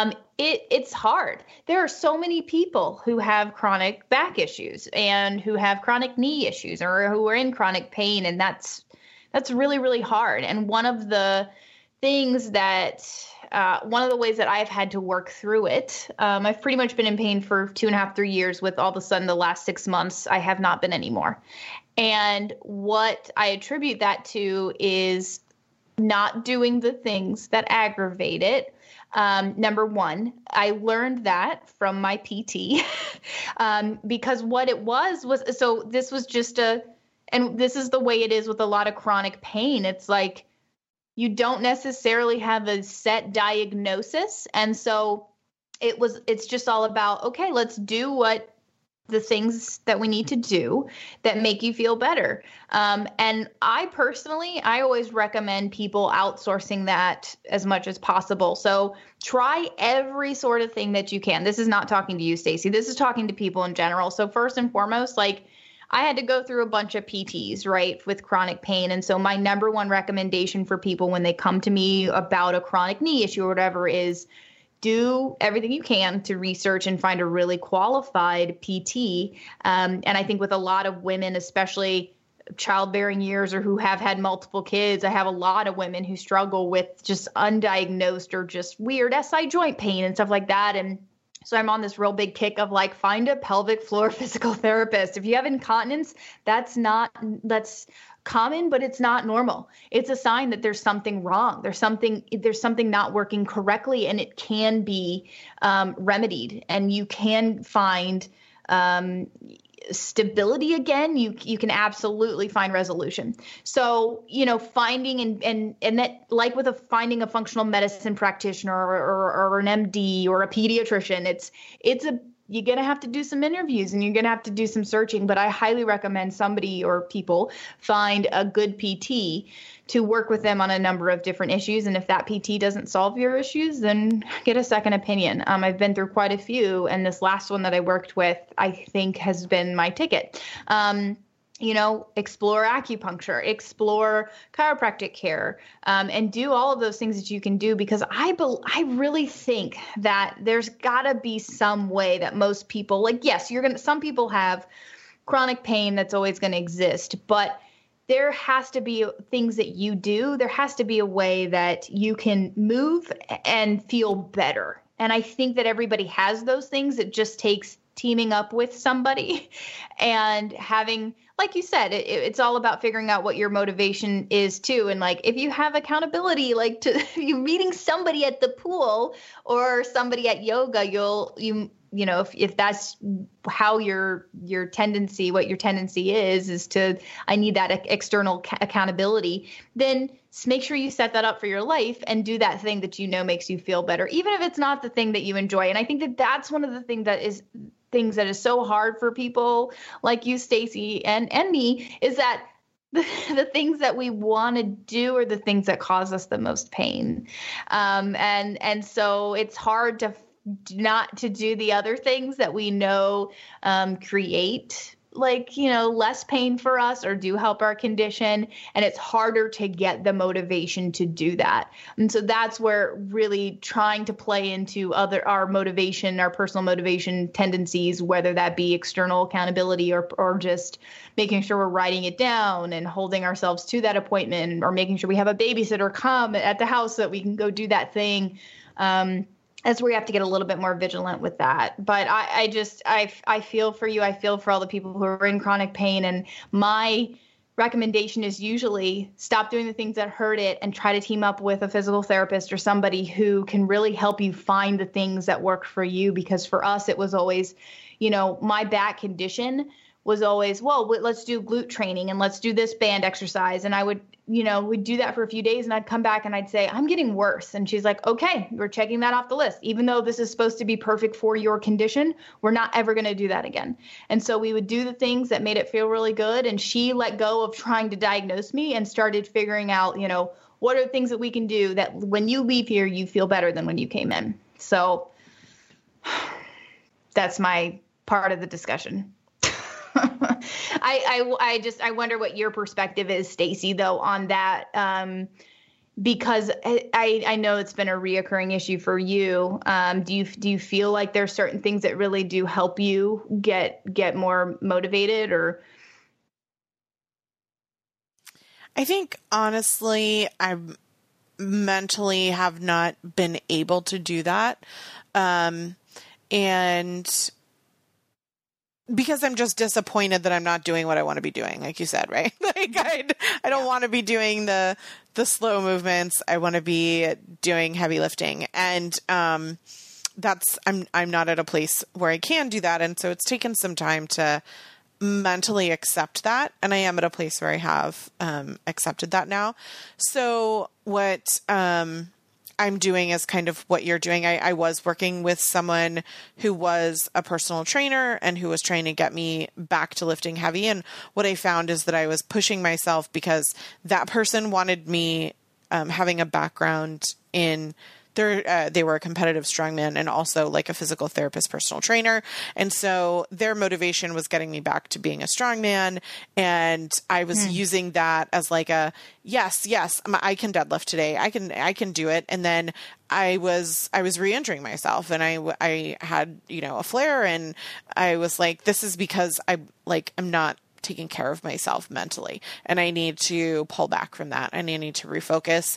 It's hard. There are so many people who have chronic back issues and who have chronic knee issues or who are in chronic pain, and that's really, really hard. And one of the things that one of the ways that I've had to work through it, I've pretty much been in pain for 2.5, 3 years. With all of a sudden the last 6 months, I have not been anymore. And what I attribute that to is not doing the things that aggravate it. Number one, I learned that from my PT because what it was, so this was just and this is the way it is with a lot of chronic pain. It's like you don't necessarily have a set diagnosis. And so it's just all about, okay, let's do what the things that we need to do that make you feel better. And I always recommend people outsourcing that as much as possible. So try every sort of thing that you can. This is not talking to you, Stacey. This is talking to people in general. So first and foremost, like I had to go through a bunch of PTs, right, with chronic pain. And so my number one recommendation for people when they come to me about a chronic knee issue or whatever is do everything you can to research and find a really qualified PT. And I think with a lot of women, especially childbearing years or who have had multiple kids, I have a lot of women who struggle with just undiagnosed or just weird SI joint pain and stuff like that. And so I'm on this real big kick of like, find a pelvic floor physical therapist. If you have incontinence, that's common, but it's not normal. It's a sign that there's something wrong. There's something not working correctly, and it can be remedied, and you can find stability again. You can absolutely find resolution. So, finding and that, like with finding a functional medicine practitioner or an MD or a pediatrician, you're going to have to do some interviews and you're going to have to do some searching, but I highly recommend somebody or people find a good PT to work with them on a number of different issues. And if that PT doesn't solve your issues, then get a second opinion. I've been through quite a few, and this last one that I worked with, I think has been my ticket. Explore acupuncture, explore chiropractic care, and do all of those things that you can do, because I really think that there's gotta be some way that most people, like, yes, some people have chronic pain that's always going to exist, but there has to be things that you do. There has to be a way that you can move and feel better. And I think that everybody has those things. It just takes teaming up with somebody and having, like you said, it's all about figuring out what your motivation is too. And like, if you have accountability, like to you meeting somebody at the pool or somebody at yoga, if that's how your tendency is to, I need that external accountability, then make sure you set that up for your life and do that thing that makes you feel better, even if it's not the thing that you enjoy. And I think that that's one of the things that is so hard for people like you, Stacey, and me, is that the things that we want to do are the things that cause us the most pain. And so it's hard not to do the other things that we know create less pain for us or do help our condition. And it's harder to get the motivation to do that. And so that's where really trying to play into our motivation, our personal motivation tendencies, whether that be external accountability or just making sure we're writing it down and holding ourselves to that appointment, or making sure we have a babysitter come at the house so that we can go do that thing. That's where you have to get a little bit more vigilant with that. But I feel for you. I feel for all the people who are in chronic pain. And my recommendation is usually stop doing the things that hurt it and try to team up with a physical therapist or somebody who can really help you find the things that work for you. Because for us, it was always, my back condition was always, well, let's do glute training and let's do this band exercise. And I would, we'd do that for a few days and I'd come back and I'd say, I'm getting worse. And she's like, okay, we're checking that off the list. Even though this is supposed to be perfect for your condition, we're not ever going to do that again. And so we would do the things that made it feel really good. And she let go of trying to diagnose me and started figuring out, what are the things that we can do that when you leave here, you feel better than when you came in. So that's my part of the discussion. I wonder what your perspective is, Stacey, though, on that, because I know it's been a reoccurring issue for you. Do you feel like there's certain things that really do help you get more motivated? Or I think honestly, I mentally have not been able to do that, and because I'm just disappointed that I'm not doing what I want to be doing, like you said, right? Like I don't want to be doing the slow movements. I want to be doing heavy lifting, and that's I'm not at a place where I can do that, and so it's taken some time to mentally accept that, and I am at a place where I have accepted that now. So what I'm doing is kind of what you're doing. I was working with someone who was a personal trainer and who was trying to get me back to lifting heavy. And what I found is that I was pushing myself because that person wanted me having a background in they were a competitive strongman and also like a physical therapist, personal trainer. And so their motivation was getting me back to being a strongman. And I was using that as like a, yes, I can deadlift today. I can do it. And then I was re-injuring myself, and I had, a flare, and I was like, this is because I'm not taking care of myself mentally, and I need to pull back from that, and I need to refocus.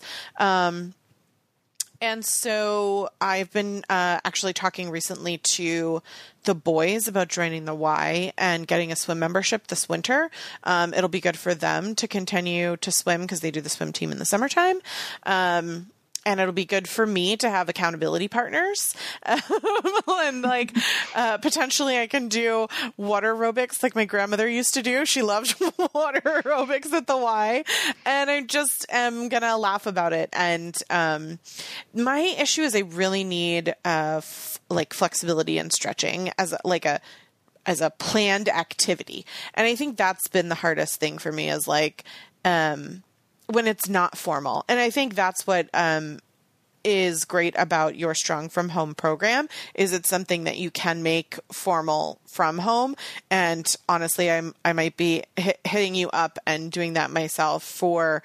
And so I've been actually talking recently to the boys about joining the Y and getting a swim membership this winter. It'll be good for them to continue to swim because they do the swim team in the summertime. And it'll be good for me to have accountability partners. And potentially I can do water aerobics like my grandmother used to do. She loved water aerobics at the Y. And I just am going to laugh about it. And my issue is I really need flexibility and stretching as a planned activity. And I think that's been the hardest thing for me is when it's not formal. And I think that's what is great about your Strong from Home program is it's something that you can make formal from home. And honestly, I might be hitting you up and doing that myself for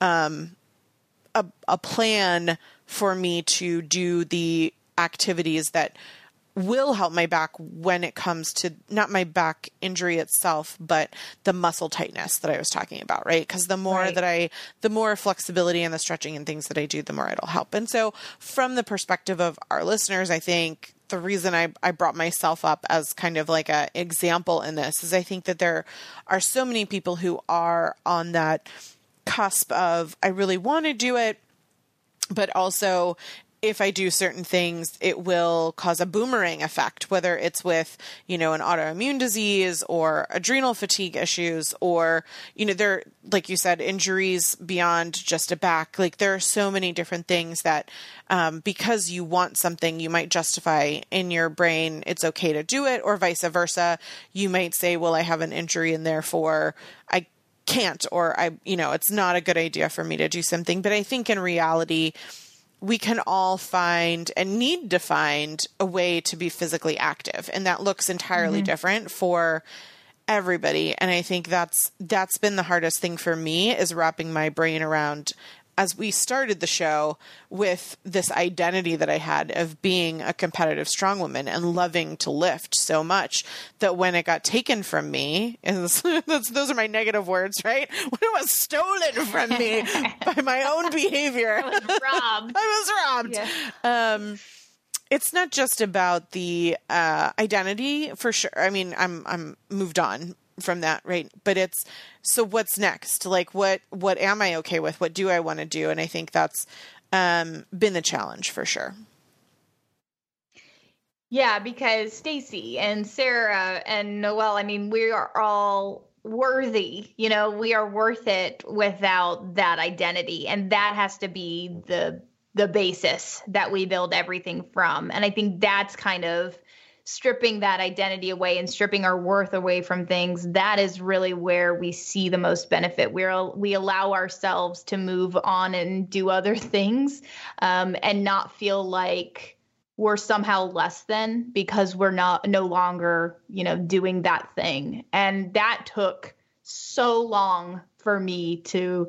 a plan for me to do the activities that will help my back when it comes to not my back injury itself, but the muscle tightness that I was talking about, right? Because the more the more flexibility and the stretching and things that I do, the more it'll help. And so from the perspective of our listeners, I think the reason I brought myself up as kind of like an example in this is I think that there are so many people who are on that cusp of, I really want to do it, but also if I do certain things, it will cause a boomerang effect, whether it's with, an autoimmune disease or adrenal fatigue issues or, there, like you said, injuries beyond just a back. Like there are so many different things that because you want something, you might justify in your brain it's okay to do it, or vice versa. You might say, well, I have an injury and therefore I can't, or it's not a good idea for me to do something. But I think in reality, we can all find and need to find a way to be physically active. And that looks entirely different for everybody. And I think that's been the hardest thing for me is wrapping my brain around, as we started the show, with this identity that I had of being a competitive strong woman and loving to lift so much that when it got taken from me, and those are my negative words, right? When it was stolen from me by my own behavior. I was robbed. I was robbed. Yeah. It's not just about the identity for sure. I mean, I'm moved on from that, right? But it's, so what's next? Like what am I okay with? What do I want to do? And I think that's been the challenge for sure. Yeah, because Stacy and Sarah and Noelle, I mean, we are all worthy. You know, we are worth it without that identity. And that has to be the basis that we build everything from. And I think that's kind of stripping that identity away and stripping our worth away from things. That is really where we see the most benefit. We allow ourselves to move on and do other things, and not feel like we're somehow less than because we're no longer, doing that thing. And that took so long for me to,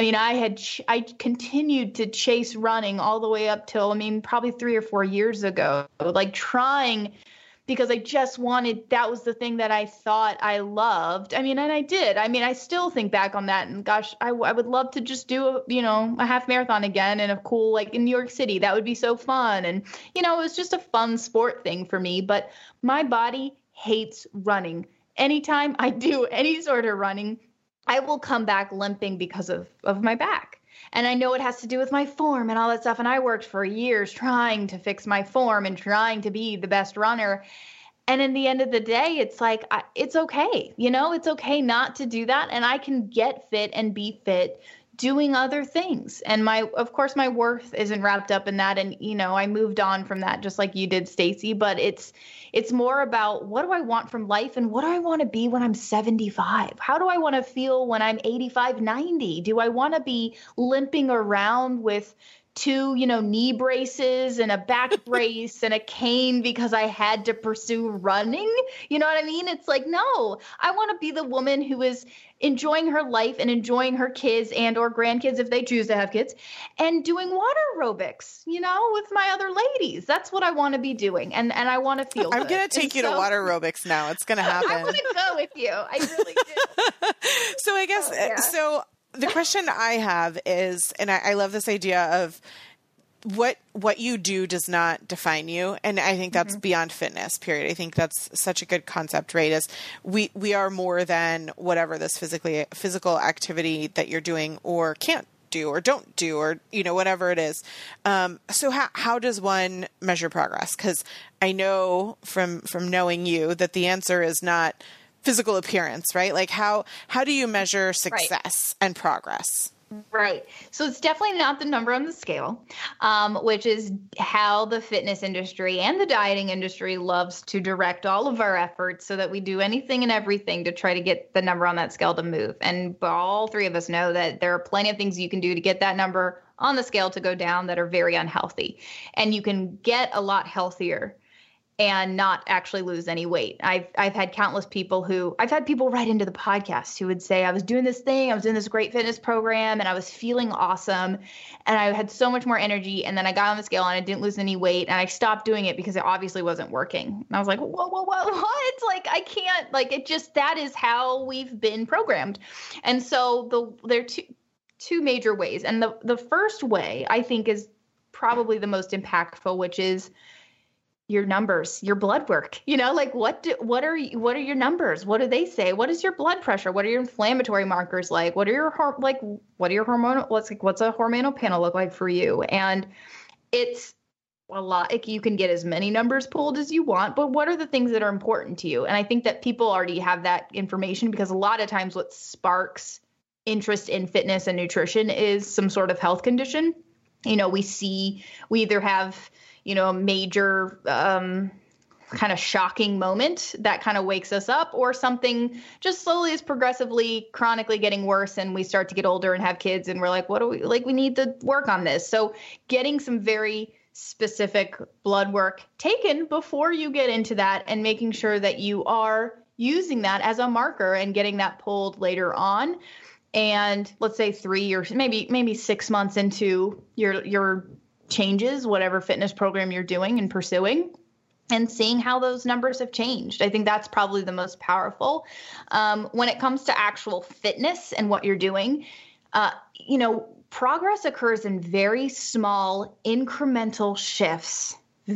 I continued to chase running all the way up till, probably 3 or 4 years ago, like trying, because I just wanted, that was the thing that I thought I loved. And I did. I still think back on that, and gosh, I would love to just do a half marathon again in a cool, like in New York City. That would be so fun. And, it was just a fun sport thing for me, but my body hates running. Anytime I do any sort of running, I will come back limping because of my back. And I know it has to do with my form and all that stuff. And I worked for years trying to fix my form and trying to be the best runner. And in the end of the day, it's like, it's okay. It's okay not to do that. And I can get fit and be fit doing other things. And of course, my worth isn't wrapped up in that. And, I moved on from that just like you did, Stacy. But it's more about, what do I want from life, and what do I want to be when I'm 75? How do I want to feel when I'm 85, 90? Do I want to be limping around with 2, knee braces and a back brace and a cane because I had to pursue running? You know what I mean? It's like, no, I want to be the woman who is enjoying her life and enjoying her kids and or grandkids if they choose to have kids, and doing water aerobics, with my other ladies. That's what I want to be doing. And I want to feel I'm going to take you to water aerobics now. It's going to happen. I want to go with you. I really do. So I guess, so the question I have is, and I love this idea of what you do does not define you. And I think that's beyond fitness, period. I think that's such a good concept, right? Is we are more than whatever this physical activity that you're doing or can't do or don't do, or, whatever it is. So how does one measure progress? Because I know from knowing you that the answer is not physical appearance, right? Like how do you measure success and progress? Right. So it's definitely not the number on the scale, which is how the fitness industry and the dieting industry loves to direct all of our efforts, so that we do anything and everything to try to get the number on that scale to move. And all three of us know that there are plenty of things you can do to get that number on the scale to go down that are very unhealthy. And you can get a lot healthier and not actually lose any weight. I've had countless people I've had people write into the podcast who would say, I was doing this thing, I was doing this great fitness program, and I was feeling awesome, and I had so much more energy, and then I got on the scale and I didn't lose any weight, and I stopped doing it because it obviously wasn't working. And I was like, whoa, what? Like, I can't, like, it just, that is how we've been programmed. And so there are two major ways. And the first way, I think, is probably the most impactful, which is your numbers, your blood work. Like what are your numbers? What do they say? What is your blood pressure? What are your inflammatory markers like? What's a hormonal panel look like for you? And it's a lot. Like, you can get as many numbers pulled as you want, but what are the things that are important to you? And I think that people already have that information, because a lot of times what sparks interest in fitness and nutrition is some sort of health condition. We either have a major kind of shocking moment that kind of wakes us up, or something just slowly is progressively chronically getting worse, and we start to get older and have kids, and we're like, we need to work on this. So getting some very specific blood work taken before you get into that, and making sure that you are using that as a marker and getting that pulled later on. And let's say 3 years, maybe 6 months into your changes, whatever fitness program you're doing and pursuing, and seeing how those numbers have changed. I think that's probably the most powerful. When it comes to actual fitness and what you're doing, progress occurs in very small incremental shifts.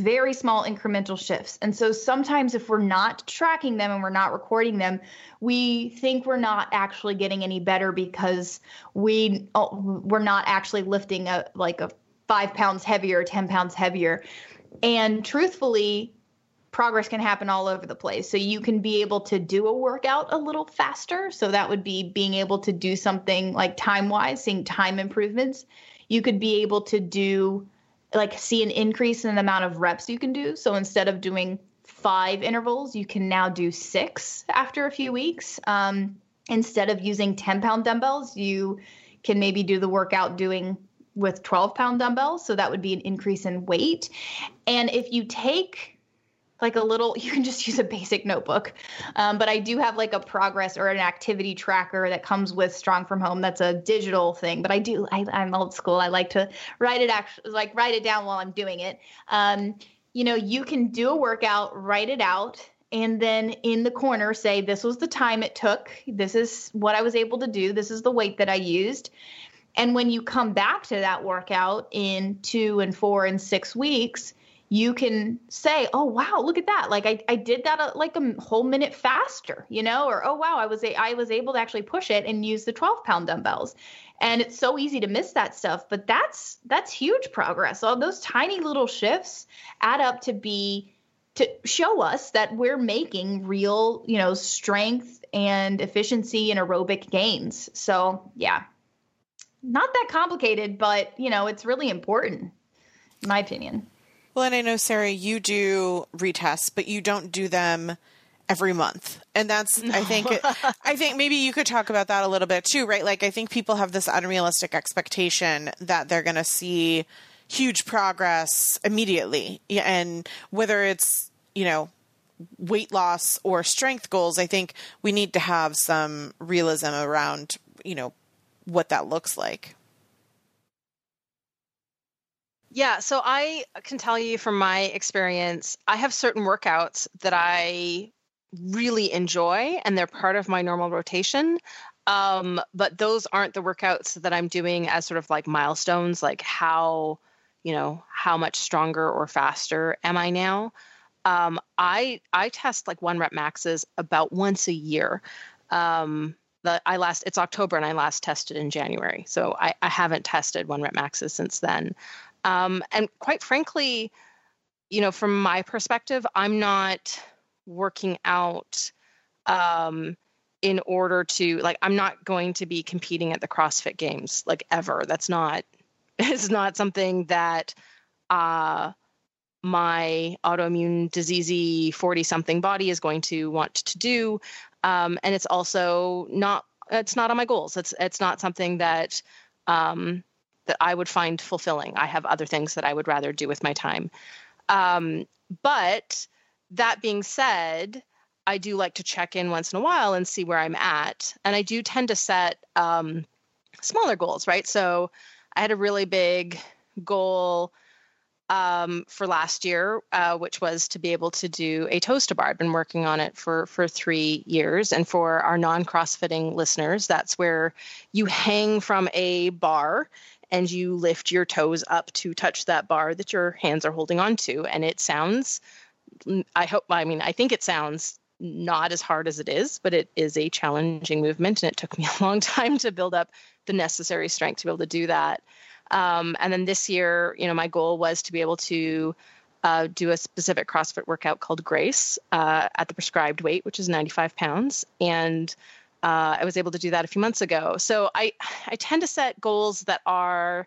And so sometimes if we're not tracking them and we're not recording them, we think we're not actually getting any better because we're not actually lifting a 5 pounds heavier, 10 pounds heavier. And truthfully, progress can happen all over the place. So you can be able to do a workout a little faster. So that would be being able to do something like time-wise, seeing time improvements. You could be able to do like see an increase in the amount of reps you can do. So instead of doing 5 intervals, you can now do 6 after a few weeks. Instead of using 10-pound dumbbells, you can maybe do the workout doing with 12-pound dumbbells. So that would be an increase in weight. And if you take like a little, you can just use a basic notebook. But I do have like a progress or an activity tracker that comes with Strong from Home. That's a digital thing, but I'm old school. I like to write it down while I'm doing it. You can do a workout, write it out, and then in the corner say, this was the time it took. This is what I was able to do. This is the weight that I used. And when you come back to that workout in 2 and 4 and 6 weeks, you can say, oh, wow, look at that. Like I did that like a whole minute faster, or, oh, wow, I was able to actually push it and use the 12-pound dumbbells. And it's so easy to miss that stuff, but that's huge progress. All those tiny little shifts add up to show us that we're making real, strength and efficiency and aerobic gains. So yeah, not that complicated, but it's really important in my opinion. Well, and I know, Sarah, you do retests, but you don't do them every month. And that's, I think maybe you could talk about that a little bit too, right? Like, I think people have this unrealistic expectation that they're going to see huge progress immediately. And whether it's, weight loss or strength goals, I think we need to have some realism around, what that looks like. Yeah, so I can tell you from my experience, I have certain workouts that I really enjoy and they're part of my normal rotation. But those aren't the workouts that I'm doing as sort of like milestones, like how much stronger or faster am I now? I test like 1 rep maxes about once a year. It's October and I last tested in January. So I haven't tested 1 rep maxes since then. And quite frankly, from my perspective, I'm not working out in order to I'm not going to be competing at the CrossFit Games ever. It's not something that my autoimmune diseasey 40-something body is going to want to do. And it's also it's not on my goals. It's not something that I would find fulfilling. I have other things that I would rather do with my time. But that being said, I do like to check in once in a while and see where I'm at. And I do tend to set smaller goals, right? So I had a really big goal for last year, which was to be able to do a toes-to bar. I've been working on it for 3 years. And for our non-CrossFitting listeners, that's where you hang from a bar and you lift your toes up to touch that bar that your hands are holding onto. And it sounds, I think it sounds not as hard as it is, but it is a challenging movement. And it took me a long time to build up the necessary strength to be able to do that. And then this year, my goal was to be able to do a specific CrossFit workout called Grace at the prescribed weight, which is 95 pounds. And I was able to do that a few months ago. So I tend to set goals that are,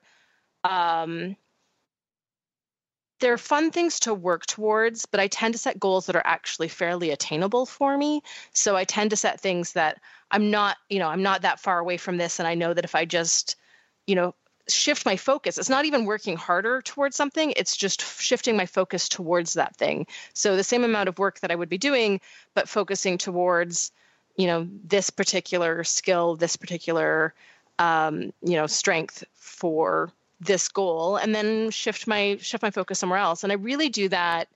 they're fun things to work towards, but I tend to set goals that are actually fairly attainable for me. So I tend to set things that I'm not that far away from this. And I know that if I just, shift my focus, it's not even working harder towards something. It's just shifting my focus towards that thing. So the same amount of work that I would be doing, but focusing towards, this particular skill, this particular, strength for this goal, and then shift my focus somewhere else. And I really do that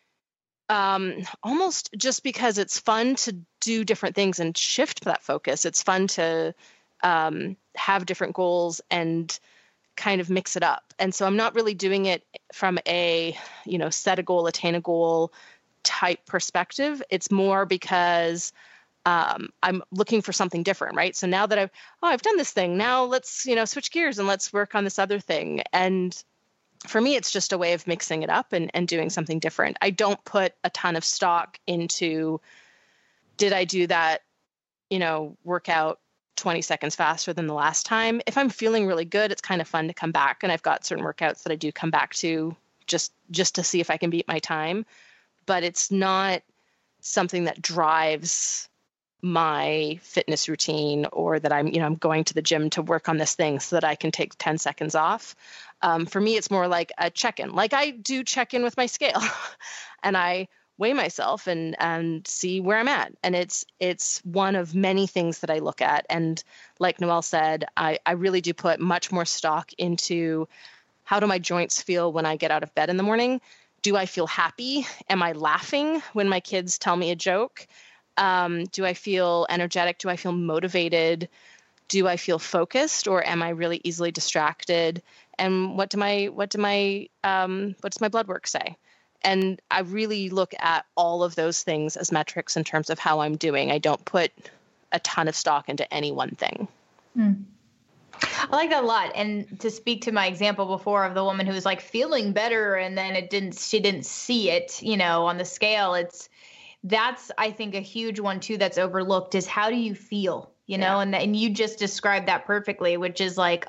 almost just because it's fun to do different things and shift that focus. It's fun to have different goals and kind of mix it up. And so I'm not really doing it from a, set a goal, attain a goal type perspective. It's more because I'm looking for something different, right? So now that I've done this thing, now let's, switch gears and let's work on this other thing. And for me, it's just a way of mixing it up and doing something different. I don't put a ton of stock into, did I do that, workout 20 seconds faster than the last time? If I'm feeling really good, it's kind of fun to come back. And I've got certain workouts that I do come back to just to see if I can beat my time. But it's not something that drives my fitness routine, or that I'm going to the gym to work on this thing so that I can take 10 seconds off. For me, it's more like a check-in. Like I do check in with my scale and I weigh myself and see where I'm at. And it's one of many things that I look at. And like Noelle said, I really do put much more stock into, how do my joints feel when I get out of bed in the morning? Do I feel happy? Am I laughing when my kids tell me a joke? Do I feel energetic? Do I feel motivated? Do I feel focused, or am I really easily distracted? And what does my blood work say? And I really look at all of those things as metrics in terms of how I'm doing. I don't put a ton of stock into any one thing. I like that a lot. And to speak to my example before of the woman who was like feeling better and then she didn't see it, on the scale, that's, I think, a huge one too that's overlooked, is how do you feel, and you just described that perfectly, which is like,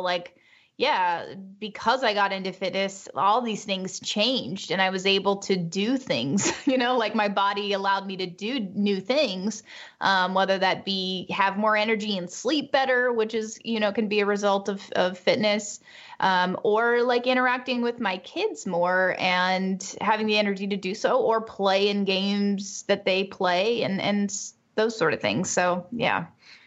because I got into fitness, all these things changed and I was able to do things, like my body allowed me to do new things, whether that be have more energy and sleep better, which is, can be a result of fitness, or like interacting with my kids more and having the energy to do so, or play in games that they play and those sort of things. So, yeah.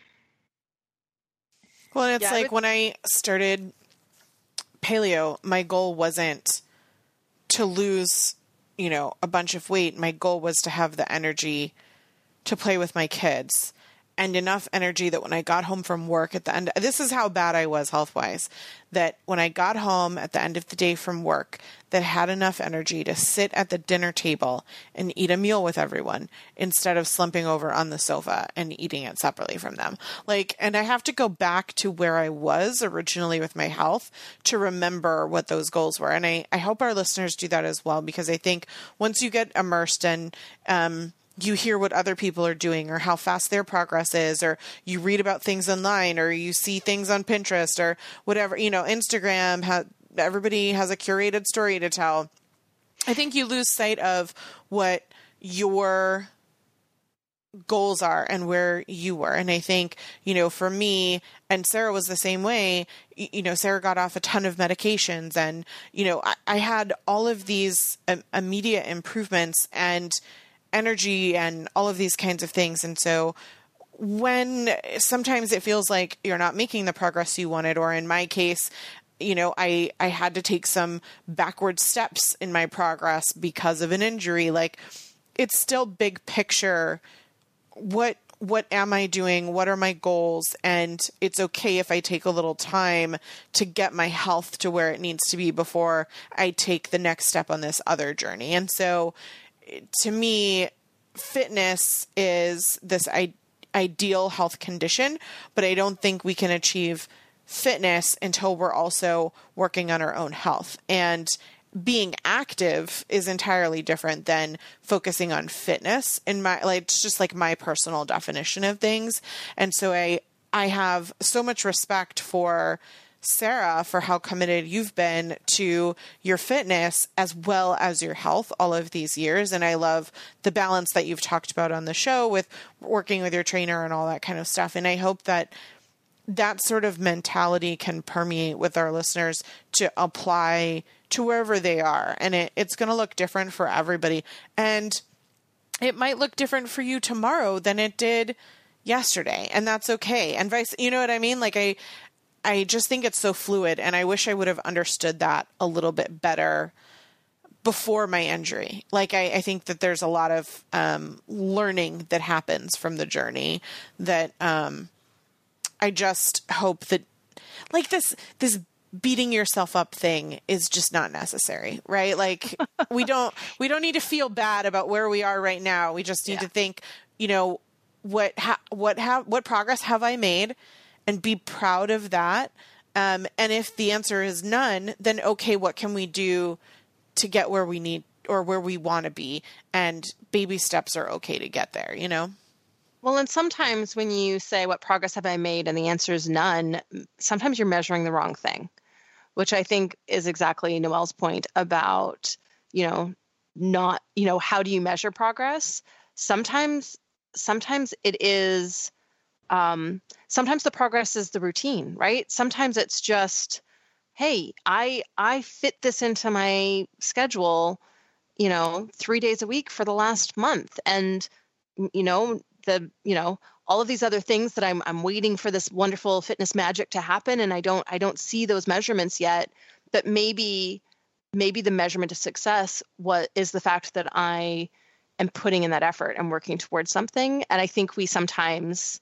Well, and it's when I started paleo, my goal wasn't to lose, a bunch of weight. My goal was to have the energy to play with my kids, and enough energy that when I got home from work at the end, this is how bad I was health-wise, that when I got home at the end of the day from work, that had enough energy to sit at the dinner table and eat a meal with everyone instead of slumping over on the sofa and eating it separately from them. And I have to go back to where I was originally with my health to remember what those goals were. And I hope our listeners do that as well, because I think once you get immersed in, you hear what other people are doing or how fast their progress is, or you read about things online, or you see things on Pinterest or whatever, Instagram, everybody has a curated story to tell. I think you lose sight of what your goals are and where you were. And I think, for me, and Sarah was the same way, Sarah got off a ton of medications, and, I had all of these immediate improvements and energy and all of these kinds of things. And so when sometimes it feels like you're not making the progress you wanted, or in my case, I had to take some backward steps in my progress because of an injury. It's still big picture. What am I doing? What are my goals? And it's okay if I take a little time to get my health to where it needs to be before I take the next step on this other journey. And so to me, fitness is this ideal health condition, but I don't think we can achieve fitness until we're also working on our own health. And being active is entirely different than focusing on fitness. It's just like my personal definition of things. And so I have so much respect for Sarah for how committed you've been to your fitness as well as your health all of these years. And I love the balance that you've talked about on the show with working with your trainer and all that kind of stuff. And I hope that that sort of mentality can permeate with our listeners to apply to wherever they are. And it's going to look different for everybody. And it might look different for you tomorrow than it did yesterday. And that's okay. And you know what I mean? I just think it's so fluid, and I wish I would have understood that a little bit better before my injury. I think that there's a lot of learning that happens from the journey that I just hope that this beating yourself up thing is just not necessary, right? We don't need to feel bad about where we are right now. We just need to think, what progress have I made? And be proud of that, And if the answer is none, then okay, what can we do to get where we need or where we want to be? And baby steps are okay to get there, you know? Well, and sometimes when you say, what progress have I made? And the answer is none, sometimes you're measuring the wrong thing, which I think is exactly Noelle's point about, not, how do you measure progress? Sometimes it is, sometimes the progress is the routine, right? Sometimes it's just, hey, I fit this into my schedule, 3 days a week for the last month. And, all of these other things that I'm waiting for this wonderful fitness magic to happen. And I don't see those measurements yet, but maybe the measurement of success is the fact that I am putting in that effort and working towards something. And I think we sometimes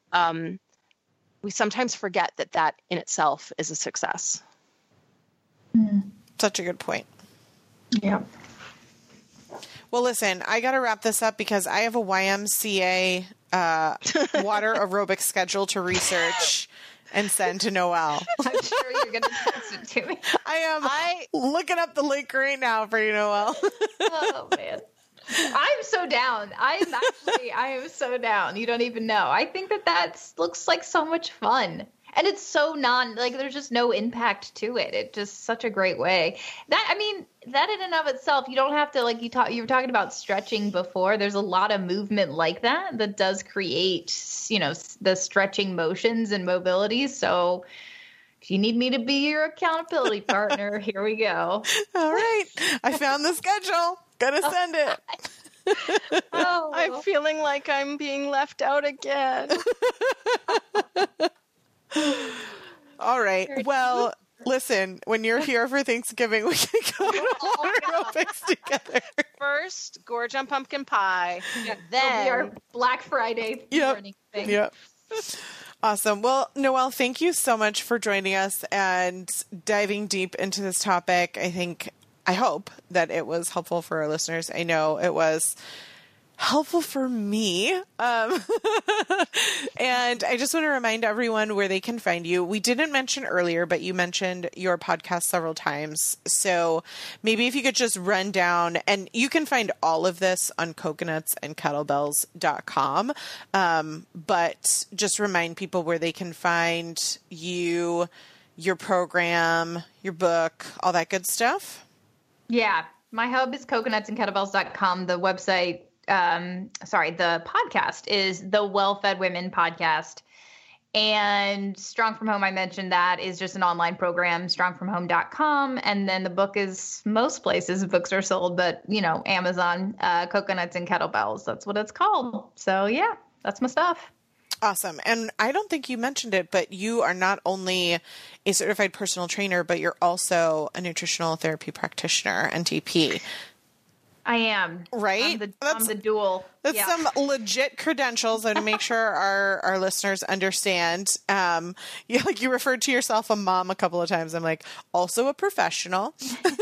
forget that in itself is a success. Such a good point. Yeah. Well, listen, I got to wrap this up because I have a YMCA water aerobic schedule to research and send to Noelle. I'm sure you're going to text it to me. I am looking up the link right now for you, Noelle. Oh, man. I'm so down. I am so down. You don't even know. I think that looks like so much fun. And it's so there's just no impact to it. It's just such a great way. That in and of itself, you don't have to, you were talking about stretching before. There's a lot of movement like that does create, the stretching motions and mobility. So if you need me to be your accountability partner, here we go. All right. I found the schedule. Gonna send it. Oh. I'm feeling like I'm being left out again. All right. Well, listen, when you're here for Thanksgiving, we can go to water aerobics together. First, gorge on pumpkin pie. Yeah, Then our Black Friday morning thing. Yep. Awesome. Well, Noelle, thank you so much for joining us and diving deep into this topic. I hope that it was helpful for our listeners. I know it was helpful for me. And I just want to remind everyone where they can find you. We didn't mention earlier, but you mentioned your podcast several times. So maybe if you could just run down, and you can find all of this on coconutsandkettlebells.com. But just remind people where they can find you, your program, your book, all that good stuff. Yeah. My hub is coconutsandkettlebells.com. The website, the podcast is the Well-Fed Women Podcast. And Strong From Home, I mentioned that, is just an online program, strongfromhome.com. And then the book is most places books are sold, but, Amazon, Coconuts and Kettlebells. That's what it's called. So, yeah, that's my stuff. Awesome. And I don't think you mentioned it, but you are not only a certified personal trainer, but you're also a nutritional therapy practitioner, NTP. I am. Right? I'm the dual. That's some legit credentials to make sure our listeners understand. You referred to yourself a mom a couple of times. I'm like, also a professional.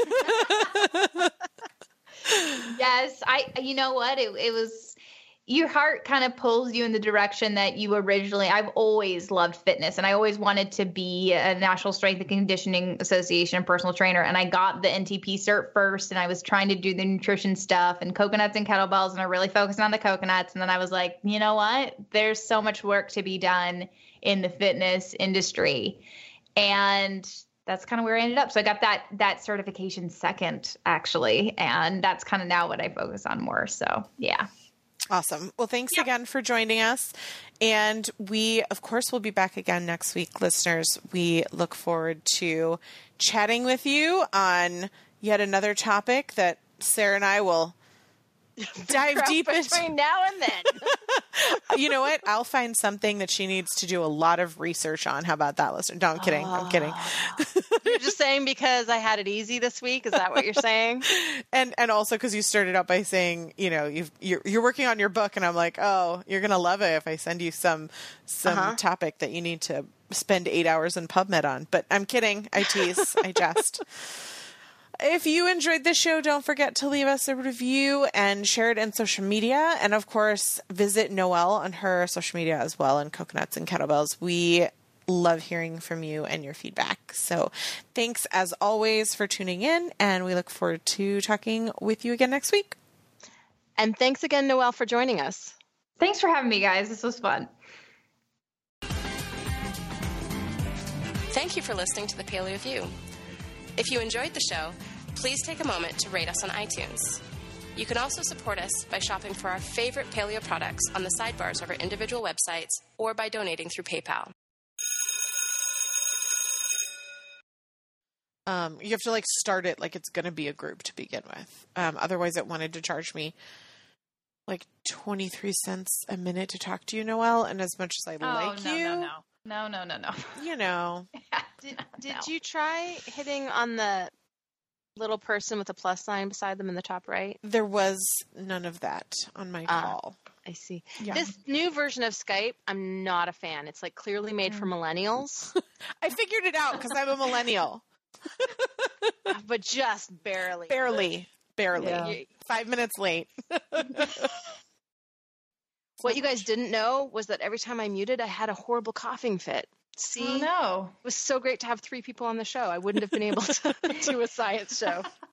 Yes. You know what? It was, your heart kind of pulls you in the direction that you originally, I've always loved fitness, and I always wanted to be a National Strength and Conditioning Association personal trainer. And I got the NTP cert first, and I was trying to do the nutrition stuff and coconuts and kettlebells, and I really focused on the coconuts. And then I was like, you know what? There's so much work to be done in the fitness industry. And that's kind of where I ended up. So I got that certification second, actually. And that's kind of now what I focus on more. So, yeah. Awesome. Well, thanks again for joining us. And we, of course, will be back again next week, listeners. We look forward to chatting with you on yet another topic that Sarah and I will dive deep into between now and then. You know what? I'll find something that she needs to do a lot of research on. How about that, listener? No, I'm kidding. I'm kidding. You're just saying because I had it easy this week. Is that what you're saying? And also because you started out by saying, you're working on your book, and I'm like, oh, you're gonna love it if I send you some topic that you need to spend 8 hours in PubMed on. But I'm kidding. I tease. I jest. If you enjoyed this show, don't forget to leave us a review and share it in social media. And of course, visit Noelle on her social media as well, and Coconuts and Kettlebells. We love hearing from you and your feedback. So thanks as always for tuning in, and we look forward to talking with you again next week. And thanks again, Noelle, for joining us. Thanks for having me, guys. This was fun. Thank you for listening to the Paleo View. If you enjoyed the show, please take a moment to rate us on iTunes. You can also support us by shopping for our favorite paleo products on the sidebars of our individual websites or by donating through PayPal. You have to like start it like it's going to be a group to begin with. Otherwise, it wanted to charge me like 23 cents a minute to talk to you, Noelle. And as much as I like you, No. you know, Did you try hitting on the little person with a plus sign beside them in the top right? there was none of that on my call. I see. Yeah. This new version of Skype, I'm not a fan. It's like clearly made for millennials, I figured it out because I'm a millennial. but just barely. Barely. Yeah. 5 minutes late. What you guys didn't know was that every time I muted, I had a horrible coughing fit. See? Oh, no. It was so great to have 3 people on the show. I wouldn't have been able to do a science show.